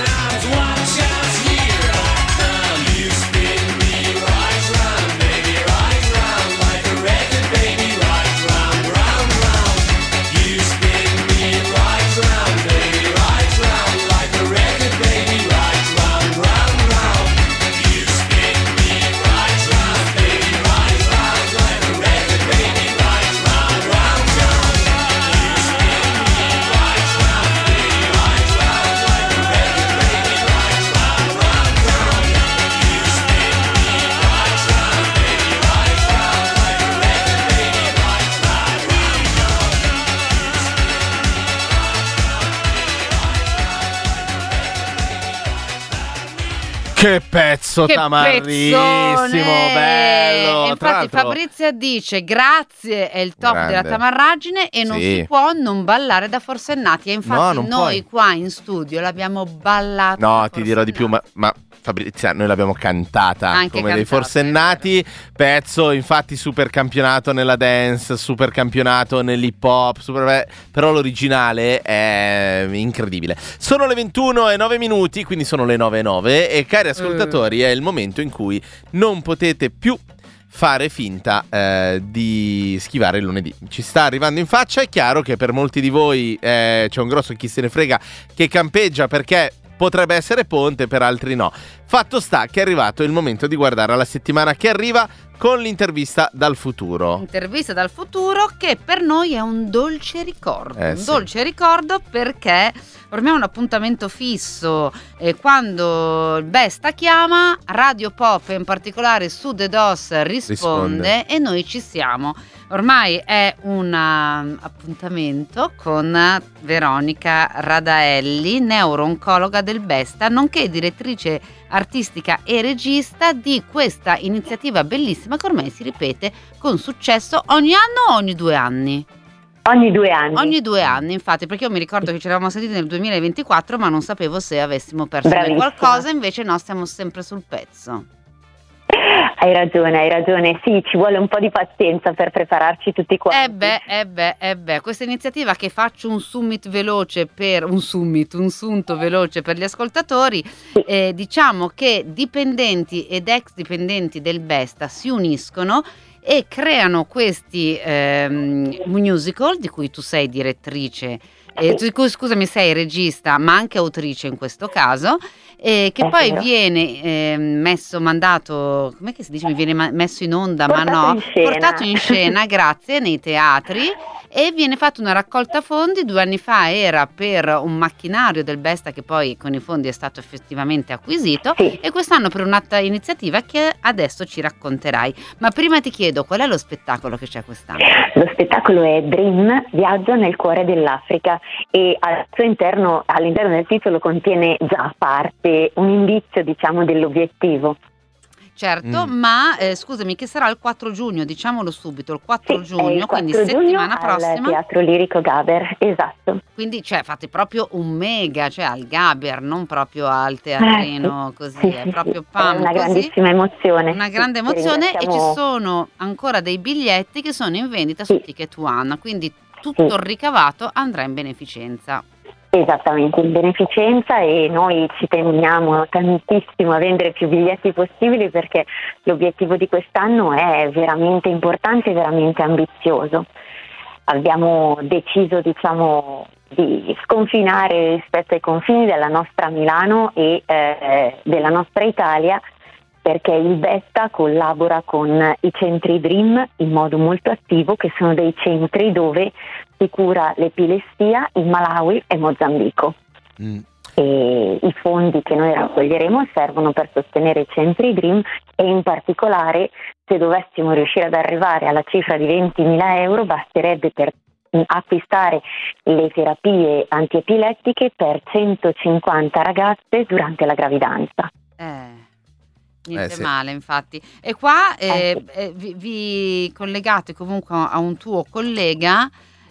Che pezzo Che tamarrissimo, pezzone! bello. E Tra infatti l'altro- Fabrizia dice grazie è il top Grande. della tamarragine e non Sì. si può non ballare da Forsennati. E No, infatti non noi puoi. qua in studio l'abbiamo ballata. No, da ti dirò di più, ma, ma Fabrizia, noi l'abbiamo cantata Anche come dei cantata, forsennati. Pezzo, infatti, super campionato nella dance, super campionato nell'hip hop. Super... Però l'originale è incredibile. Sono le ventuno e nove minuti, quindi sono le nove e nove. E cari ascoltatori, è il momento in cui non potete più fare finta eh, di schivare il lunedì. Ci sta arrivando in faccia. È chiaro che per molti di voi eh, c'è un grosso chi se ne frega che campeggia perché potrebbe essere ponte, per altri no. Fatto sta che è arrivato il momento di guardare alla settimana che arriva con l'intervista dal futuro. Intervista dal futuro che per noi è un dolce ricordo. Eh, un sì. dolce ricordo perché ormai è un appuntamento fisso. E quando il Besta chiama, Radio Pop, in particolare su The Dos, risponde, Risponde. e noi ci siamo. Ormai è un um, appuntamento con Veronica Radaelli, neuro-oncologa del Besta, nonché direttrice artistica e regista di questa iniziativa bellissima che ormai si ripete con successo ogni anno o ogni due anni? Ogni due anni. Ogni due anni, infatti, perché io mi ricordo che ci eravamo sentiti nel duemilaventiquattro, ma non sapevo se avessimo perso qualcosa, invece no, stiamo sempre sul pezzo. Hai ragione, hai ragione, sì, ci vuole un po' di pazienza per prepararci tutti quanti. Eh beh, eh beh, eh beh, questa iniziativa che faccio un summit veloce per, un summit, un sunto veloce per gli ascoltatori, sì. eh, diciamo che dipendenti ed ex dipendenti del Besta si uniscono e creano questi ehm, musical di cui tu sei direttrice, eh, tu, scusami, sei regista ma anche autrice in questo caso, eh, che È poi vero. viene eh, messo, mandato, com'è che si dice, mi viene ma- messo in onda, Portato ma no, in scena. portato in scena, grazie, nei teatri, e viene fatta una raccolta fondi. Due anni fa era per un macchinario del Besta che poi con i fondi è stato effettivamente acquisito, Sì. e quest'anno per un'altra iniziativa che adesso ci racconterai. Ma prima ti chiedo, qual è lo spettacolo che c'è quest'anno? Lo spettacolo è Dream, Viaggio nel cuore dell'Africa, e al suo interno, all'interno del titolo contiene già a parte un indizio, diciamo, dell'obiettivo. Certo, Mm. ma eh, scusami, che sarà il quattro giugno, diciamolo subito, il quattro Sì, è giugno, il quindi quattro giugno settimana al prossima. Teatro Lirico Gaber, esatto. Quindi cioè fate proprio un mega, cioè al Gaber, non proprio al teatrino Eh, sì. così, Sì, è sì, proprio sì, pam è una così. grandissima emozione. Una Sì, grande ti emozione, e ci ringraziamo. sono ancora dei biglietti che sono in vendita su Sì. Ticket One, quindi tutto Sì. il ricavato andrà in beneficenza. Esattamente, in beneficenza, e noi ci teniamo tantissimo a vendere più biglietti possibili perché l'obiettivo di quest'anno è veramente importante e veramente ambizioso. Abbiamo deciso, diciamo, di sconfinare rispetto ai confini della nostra Milano e eh, della nostra Italia, perché il Besta collabora con i centri Dream in modo molto attivo, che sono dei centri dove si cura l'epilessia in Malawi e Mozambico. Mm. E i fondi che noi raccoglieremo servono per sostenere i centri Dream, e in particolare, se dovessimo riuscire ad arrivare alla cifra di ventimila euro, basterebbe per acquistare le terapie antiepilettiche per centocinquanta ragazze durante la gravidanza. Eh, niente Eh, sì. male, infatti. E qua eh, Eh, eh, vi, vi collegate comunque a un tuo collega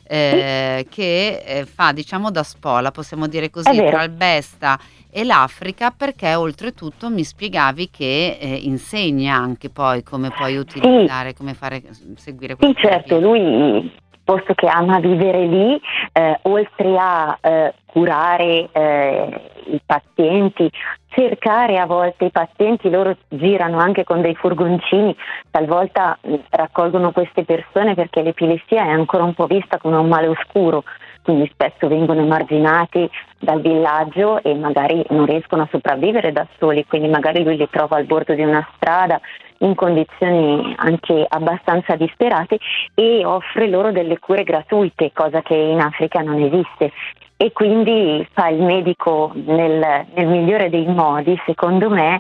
eh, che eh, fa, diciamo, da spola, possiamo dire È così, vero. tra il Besta e l'Africa, perché oltretutto mi spiegavi che eh, insegna anche poi come poi utilizzare, come fare, seguire Sì, queste certo, terapie. lui, posto che ama vivere lì, eh, oltre a eh, curare eh, i pazienti, cercare a volte i pazienti, loro girano anche con dei furgoncini, talvolta mh, raccolgono queste persone perché l'epilessia è ancora un po' vista come un male oscuro, quindi spesso vengono emarginati dal villaggio e magari non riescono a sopravvivere da soli, quindi magari lui li trova al bordo di una strada in condizioni anche abbastanza disperate, e offre loro delle cure gratuite, cosa che in Africa non esiste. E quindi fa il medico nel, nel migliore dei modi, secondo me,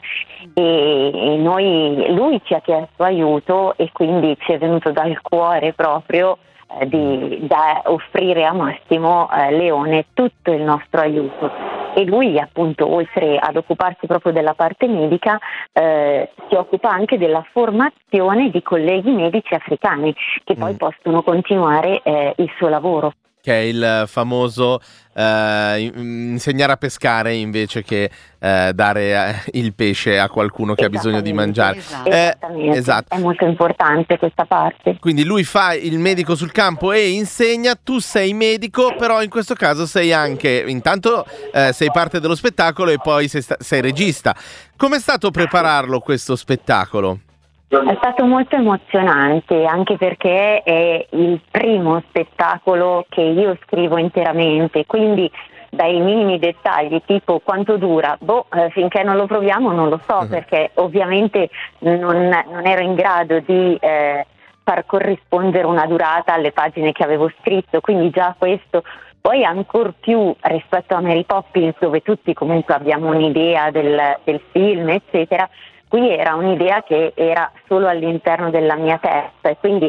e, e noi, lui ci ha chiesto aiuto, e quindi ci è venuto dal cuore proprio eh, di, da offrire a Massimo eh, Leone tutto il nostro aiuto. E lui, appunto, oltre ad occuparsi proprio della parte medica, eh, si occupa anche della formazione di colleghi medici africani che poi Mm. possono continuare eh, il suo lavoro. Che è il famoso eh, in- insegnare a pescare invece che eh, dare eh, il pesce a qualcuno che ha bisogno di mangiare. Esatto. Eh, Esattamente, esatto. è molto importante questa parte. Quindi lui fa il medico sul campo e insegna, tu sei medico, però in questo caso sei anche, intanto eh, sei parte dello spettacolo e poi sei, sta- sei regista. Com'è stato prepararlo questo spettacolo? È stato molto emozionante, anche perché è il primo spettacolo che io scrivo interamente, quindi dai minimi dettagli, tipo quanto dura, boh, eh, finché non lo proviamo non lo so, Mhm. perché ovviamente non, non ero in grado di eh, far corrispondere una durata alle pagine che avevo scritto, quindi già questo. Poi ancor più rispetto a Mary Poppins, dove tutti comunque abbiamo un'idea del, del film, eccetera. Qui era un'idea che era solo all'interno della mia testa, e quindi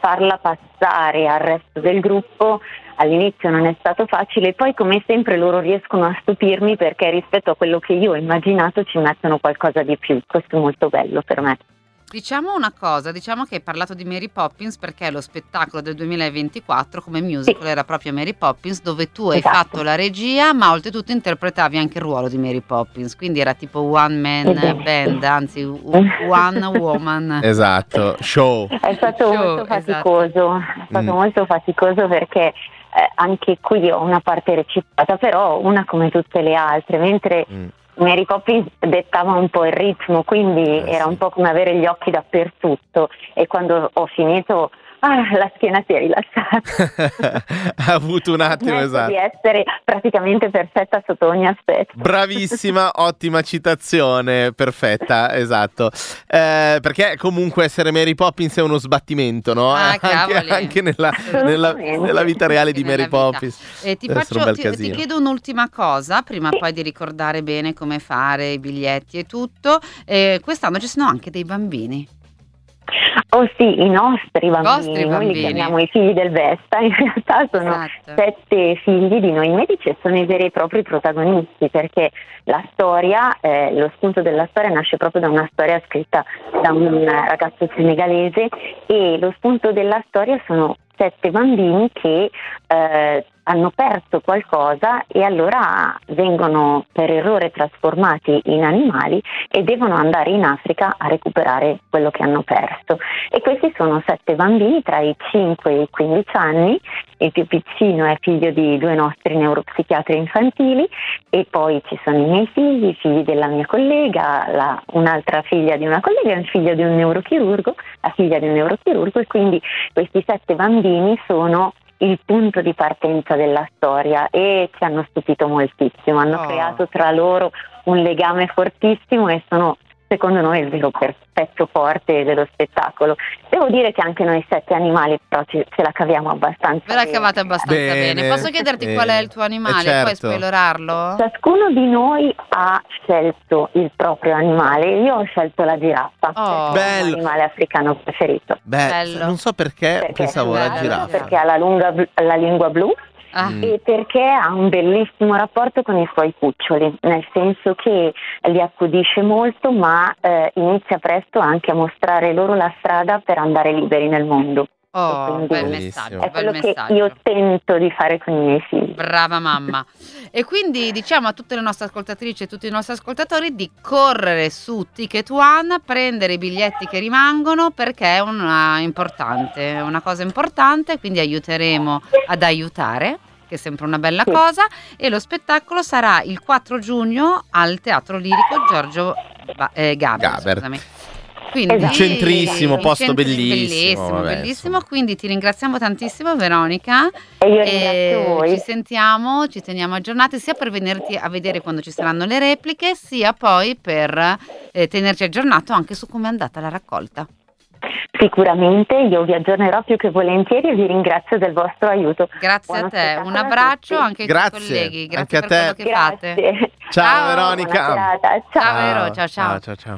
farla passare al resto del gruppo all'inizio non è stato facile, e poi come sempre loro riescono a stupirmi perché rispetto a quello che io ho immaginato ci mettono qualcosa di più. Questo è molto bello per me. Diciamo una cosa, diciamo che hai parlato di Mary Poppins perché lo spettacolo del duemilaventiquattro come musical sì. era proprio Mary Poppins, dove tu hai Esatto. fatto la regia ma oltretutto interpretavi anche il ruolo di Mary Poppins, quindi era tipo one man Esatto. band, anzi one woman. Esatto, show. È stato Show, molto faticoso, esatto. è stato Mm. molto faticoso perché eh, anche qui ho una parte recitata, però una come tutte le altre, mentre Mm. Mary Poppins dettava un po' il ritmo, quindi Eh, era sì. un po' come avere gli occhi dappertutto, e quando ho finito ah, la schiena si è rilassata. Ha avuto un attimo, Smetto esatto. di essere praticamente perfetta sotto ogni aspetto. Bravissima, ottima citazione, perfetta, esatto. Eh, perché comunque essere Mary Poppins è uno sbattimento, no? Ah, anche, cavoli. anche nella, nella, Assolutamente. nella vita reale di Anche Mary nella vita. Poppins. E ti, Deve essere un faccio, bel ti, ti casino. chiedo un'ultima cosa, prima poi di ricordare bene come fare i biglietti e tutto. Eh, quest'anno ci sono anche dei bambini. Oh sì, i nostri bambini, Vostri noi li bambini. chiamiamo i figli del Vesta, in realtà sono Esatto. sette figli di noi medici e sono i veri e propri protagonisti, perché la storia, eh, lo spunto della storia nasce proprio da una storia scritta da un ragazzo senegalese, e lo spunto della storia sono sette bambini che eh, hanno perso qualcosa e allora vengono per errore trasformati in animali e devono andare in Africa a recuperare quello che hanno perso. E questi sono sette bambini tra i cinque e i quindici anni, il più piccino è figlio di due nostri neuropsichiatri infantili, e poi ci sono i miei figli, i figli della mia collega, la, un'altra figlia di una collega e il figlio di un neurochirurgo, la figlia di un neurochirurgo, e quindi questi sette bambini sono il punto di partenza della storia e ci hanno stupito moltissimo, hanno Oh. creato tra loro un legame fortissimo e sono secondo noi il vero per- pezzo forte dello spettacolo. Devo dire che anche noi sette animali però ci- ce la caviamo abbastanza Ve la bene. cavate abbastanza Bene, bene. Posso chiederti bene. qual è il tuo animale? Eh, certo. Puoi spoilerarlo? Ciascuno di noi ha scelto il proprio animale. Io ho scelto la giraffa, Oh. perché è il Bello. mio animale africano preferito. Beh, Bello. non so perché, Perché, pensavo alla bello, giraffa. perché ha la, lunga blu- la lingua blu Ah. Mm. e perché ha un bellissimo rapporto con i suoi cuccioli, nel senso che li accudisce molto, ma eh, inizia presto anche a mostrare loro la strada per andare liberi nel mondo. Oh, Quindi bel Bellissimo. messaggio, È bel quello che messaggio. io tento di fare con i miei figli. Brava mamma. E quindi diciamo a tutte le nostre ascoltatrici e tutti i nostri ascoltatori di correre su Ticket One, prendere i biglietti che rimangono, perché è una importante, è una cosa importante, quindi aiuteremo ad aiutare, che è sempre una bella Sì. cosa, e lo spettacolo sarà il quattro giugno al Teatro Lirico Giorgio Ba- eh, Gaber, Gaber. scusami. Quindi, Esatto. Centrissimo, in posto centri- bellissimo, bellissimo, vabbè, bellissimo. insomma. Quindi ti ringraziamo tantissimo Veronica. E io E ringrazio voi. ci sentiamo, ci teniamo aggiornati sia per venirti a vedere quando ci saranno le repliche, sia poi per eh, tenerci aggiornato anche su come è andata la raccolta. Sicuramente io vi aggiornerò più che volentieri e vi ringrazio del vostro aiuto. Grazie Buono a te, spettacolo un a abbraccio tutti. anche ai tuoi Grazie, colleghi, grazie anche a per te. quello che fate. Grazie. Ciao, Ciao, Veronica. Buona serata. Ciao. Ciao, Vero, ciao, ciao. Ciao, ciao, ciao.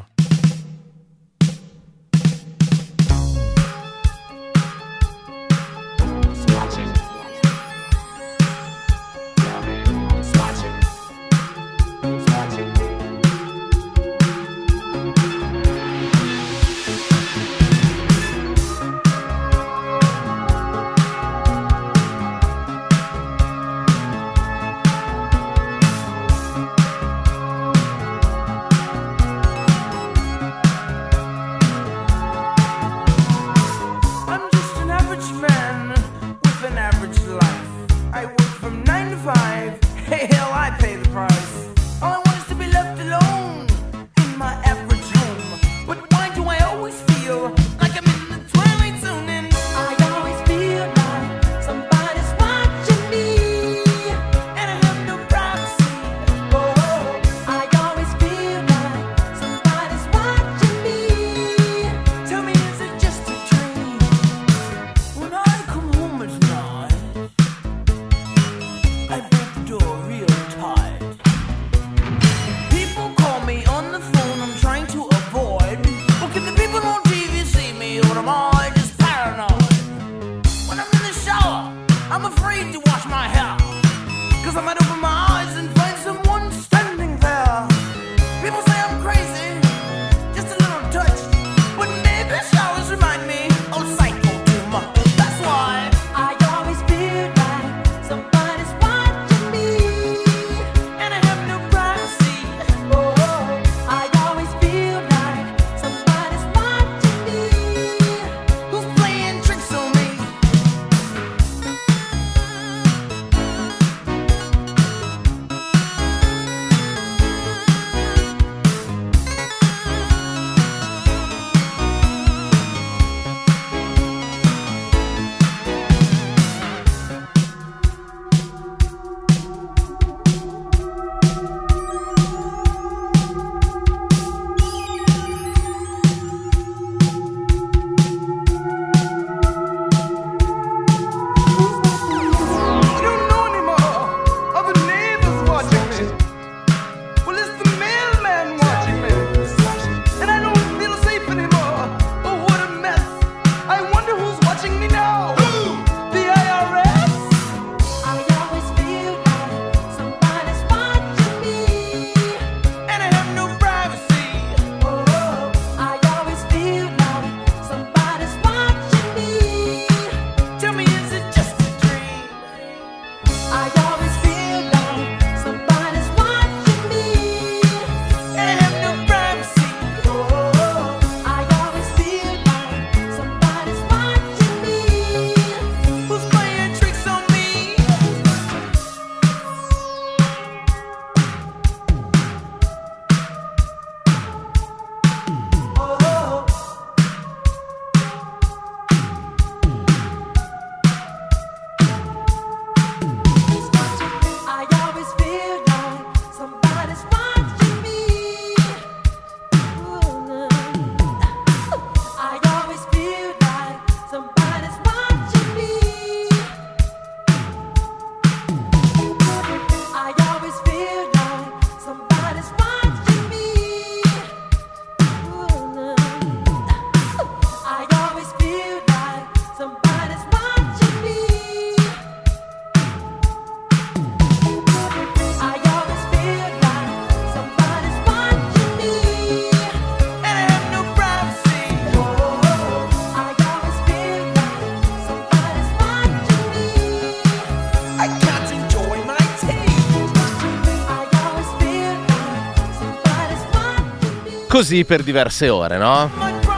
così per diverse ore, no?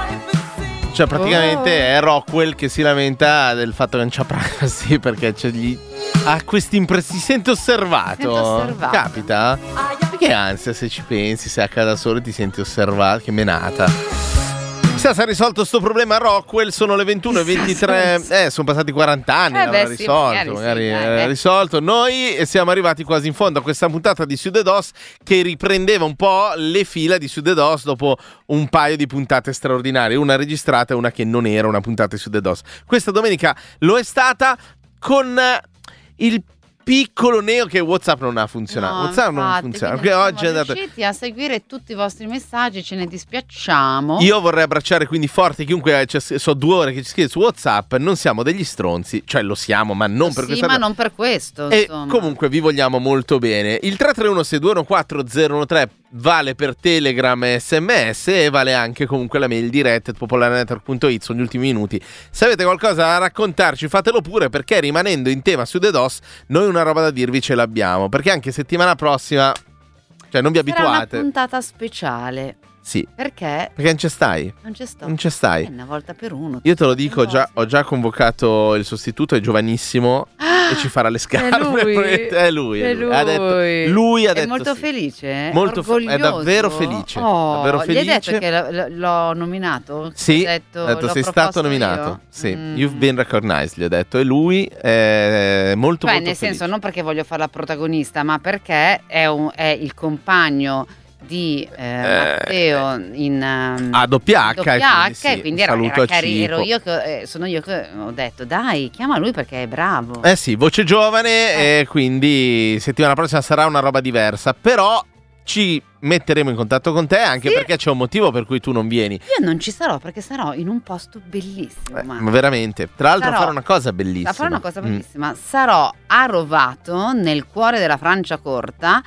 Cioè praticamente Oh. è Rockwell che si lamenta del fatto che non c'ha privacy perché c'è gli... ha questa impressione, si sente osservato. Si sente osservato. Capita? Che ansia se ci pensi, se a casa solo ti senti osservato, che menata. Chissà se ha risolto sto problema Rockwell, sono le ventuno e ventitré, eh sono passati quaranta anni, Eh l'avrà beh, sì, risolto, magari magari, sì, dai, eh, eh. risolto. Noi siamo arrivati quasi in fondo a questa puntata di Sud e Dos che riprendeva un po' le fila di Sud e Dos dopo un paio di puntate straordinarie, una registrata e una che non era una puntata di Sud e Dos. Questa domenica lo è stata con il piccolo neo che WhatsApp non ha funzionato. No, WhatsApp non infatti, funziona. quindi Perché non oggi è siamo andato. riusciti a seguire tutti i vostri messaggi, ce ne dispiacciamo. Io vorrei abbracciare quindi forte chiunque, cioè, so due ore che ci scrive su WhatsApp, non siamo degli stronzi, cioè lo siamo, ma non per sì, questa ma cosa. non per questo. E insomma. comunque vi vogliamo molto bene. Il tre tre uno sei due uno quattro zero uno tre vale per Telegram e sms e vale anche comunque la mail diretta popolarnetwork punto it. Sono gli ultimi minuti. Se avete qualcosa da raccontarci fatelo pure, perché rimanendo in tema su The Dos noi una roba da dirvi ce l'abbiamo, perché anche settimana prossima, cioè non vi Sarà una abituate. puntata speciale. Sì. Perché Perché non ci stai? non c'è sto. Non ci stai. È una volta per uno. Io te lo dico, ho già, ho già convocato il sostituto, è giovanissimo e ci farà le scarpe. È lui? È lui, è È lui. Ha detto, lui ha È detto molto sì. felice? Molto fe- Orgoglioso? è davvero felice, Oh, davvero Gli hai felice. detto che lo- lo- l'ho nominato? Sì, Gli hai detto, ha detto l'ho sei proposto stato nominato. io? Sì, Mm. you've been recognized, gli ho detto. E lui è molto Cioè, molto nel felice. senso, non perché voglio fare la protagonista, ma perché è, un- è il compagno di eh, Matteo in um, A doppia H, doppia e H, quindi sì, e quindi un era, saluto era a cari- Cico. ero io che, eh, sono io che ho detto dai, chiama lui perché è bravo. Eh sì, voce giovane e quindi settimana prossima sarà una roba diversa, però ci metteremo in contatto con te anche Sì. perché c'è un motivo per cui tu non vieni. Io non ci sarò perché sarò in un posto bellissimo. Eh, ma ma veramente. Tra l'altro Sarò- fare una cosa bellissima. a fare una cosa Mm. bellissima. Sarò a Rovato, nel cuore della Franciacorta,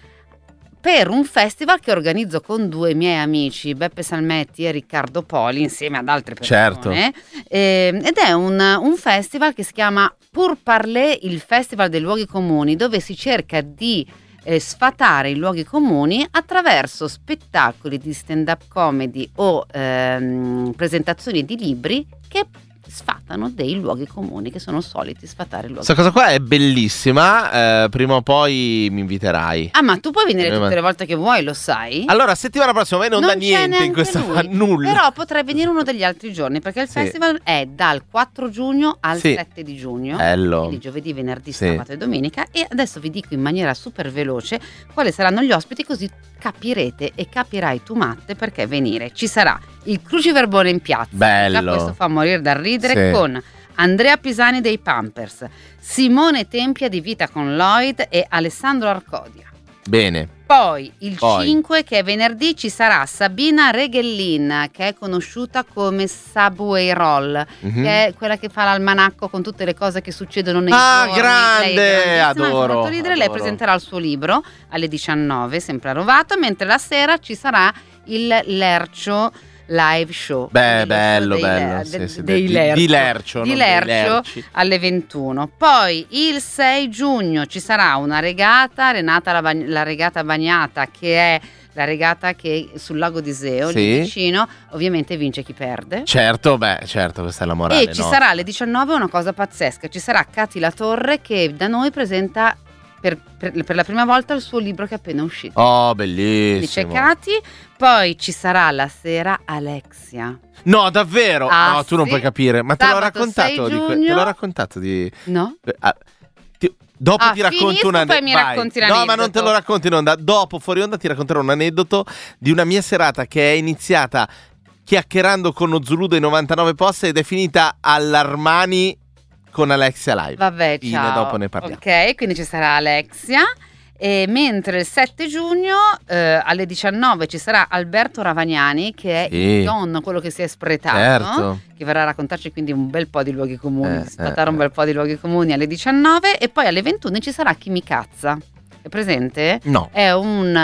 per un festival che organizzo con due miei amici, Beppe Salmetti e Riccardo Poli, insieme ad altre Certo. persone. Eh, ed è un, un festival che si chiama Pour Parler, il Festival dei Luoghi Comuni, dove si cerca di eh, sfatare i luoghi comuni attraverso spettacoli di stand-up comedy o ehm, presentazioni di libri che sfatano dei luoghi comuni, che sono soliti sfatare i luoghi Questa cosa qua è bellissima, eh, prima o poi mi inviterai. Ah, ma tu puoi venire Eh, ma- tutte le volte che vuoi, lo sai? Allora, settimana prossima a me non, dà c'è niente in neanche questa lui, fa nulla. Però potrei venire uno degli altri giorni, perché il Sì. festival è dal quattro giugno al Sì. sette di giugno. Bello. Quindi giovedì, venerdì, Sì. sabato e domenica. E adesso vi dico in maniera super veloce quali saranno gli ospiti, così capirete e capirai tu, Matte, perché venire. Ci sarà il Cruciverbone in piazza. Bello. Già questo fa morire dal ridere, Sì. con Andrea Pisani dei Pampers, Simone Tempia di Vita con Lloyd e Alessandro Arcodia. Bene. Poi il Poi. cinque, che è venerdì, ci sarà Sabina Reghellin, che è conosciuta come Subway Roll, Mhm. che è quella che fa l'almanacco con tutte le cose che succedono nei Ah, giorni. grande! Lei è grandissima, Adoro, fa molto ridere. Lei adoro. presenterà il suo libro alle diciannove, sempre a Rovato, mentre la sera ci sarà il Lercio live show. Beh, Quindi lo show bello, dei bello. Ler- Sì, de- sì, dei di- Lercio. di Lercio, Di non dei Lercio Lerci. alle ventuno. Poi il sei giugno ci sarà una regata, Renata la, Bag- la regata bagnata, che è la regata che sul lago di Iseo, lì Sì. vicino, ovviamente vince chi perde. Certo, beh, certo, questa è la morale, E ci no? sarà alle diciannove una cosa pazzesca, ci sarà Cati La Torre che da noi presenta per, per- per la prima volta il suo libro che è appena uscito. Oh, Dice bellissimo. Cati, poi ci sarà la sera Alexia. No, davvero? Ah, no, tu non sì? puoi capire. Ma te l'ho Sabato raccontato sei di que- giugno. te l'ho raccontato di No? Eh, ah, ti- dopo Ah, ti racconto finisco, una poi mi racconti No, ma non l'aneddoto. te lo racconto in onda. Dopo, fuori onda, ti racconterò un aneddoto di una mia serata che è iniziata chiacchierando con Ozulu dei novantanove post ed è finita all'Armani con Alexia Live. Vabbè, Fine, ciao. dopo ne parliamo. Ok, quindi ci sarà Alexia. E mentre il sette giugno eh, alle diciannove ci sarà Alberto Ravagnani, che è Sì. il John, quello che si è spretato, Certo. che verrà a raccontarci quindi un bel po' di luoghi comuni, Eh, di sfatare eh, un bel po' di luoghi comuni alle diciannove. E poi alle ventuno ci sarà Chi mi cazza. È presente? No. È un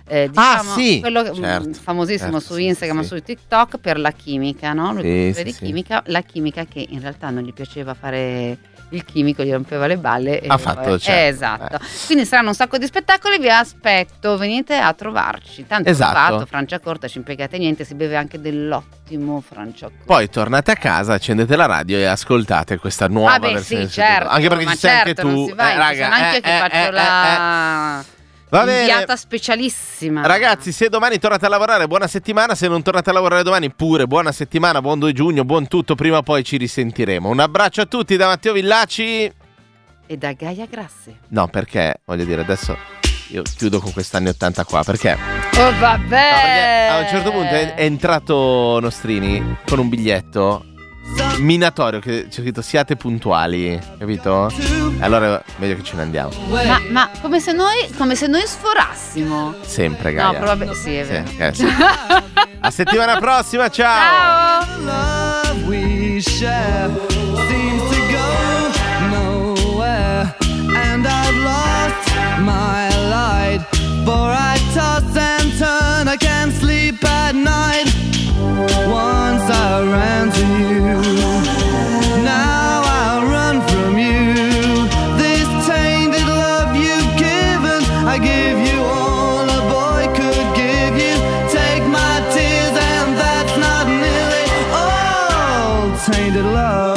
eh, diciamo, ah sì, quello certo, mh, famosissimo certo, su sì, Instagram, sì. su TikTok, per la chimica, no? Lui Sì, sì, sì, di sì. chimica, la chimica che in realtà non gli piaceva fare il chimico, gli rompeva le balle. Ha e, fatto, eh, certo, esatto. eh. Quindi saranno un sacco di spettacoli, vi aspetto, venite a trovarci. Tanto Esatto. fatto, Franciacorta, ci impiegate niente, si beve anche dell'ottimo Franciacorta. Poi tornate a casa, accendete la radio e ascoltate questa nuova Ah beh, versione. sì, del sito. certo, Anche perché ma ci sei certo, anche tu. non si va, eh, ci raga, sono anche io eh, che eh, faccio eh, la eh. Va bene. inviata specialissima. Ragazzi, se domani tornate a lavorare, buona settimana. Se non tornate a lavorare domani, pure buona settimana, buon due giugno, buon tutto. Prima o poi ci risentiremo. Un abbraccio a tutti da Matteo Villaci. E da Gaia Grassi. No, perché, voglio dire, adesso io chiudo con quest'anni ottanta qua, perché, Oh vabbè. no, perché a un certo punto è, è entrato Nostrini con un biglietto minatorio che c'è scritto siate puntuali, capito? E allora meglio che ce ne andiamo. Ma, ma come se noi come se noi sforassimo. Sempre, No, Gaia. probabilmente sì, è Sì, vero. eh, sì. A settimana prossima, ciao! Ciao. Love we share seems to go nowhere, and I've lost my light, for I toss and turn, I can't sleep at night. Once I ran to you, now I run from you. This tainted love you've given, I give you all a boy could give you. Take my tears and that's not nearly all. Tainted love.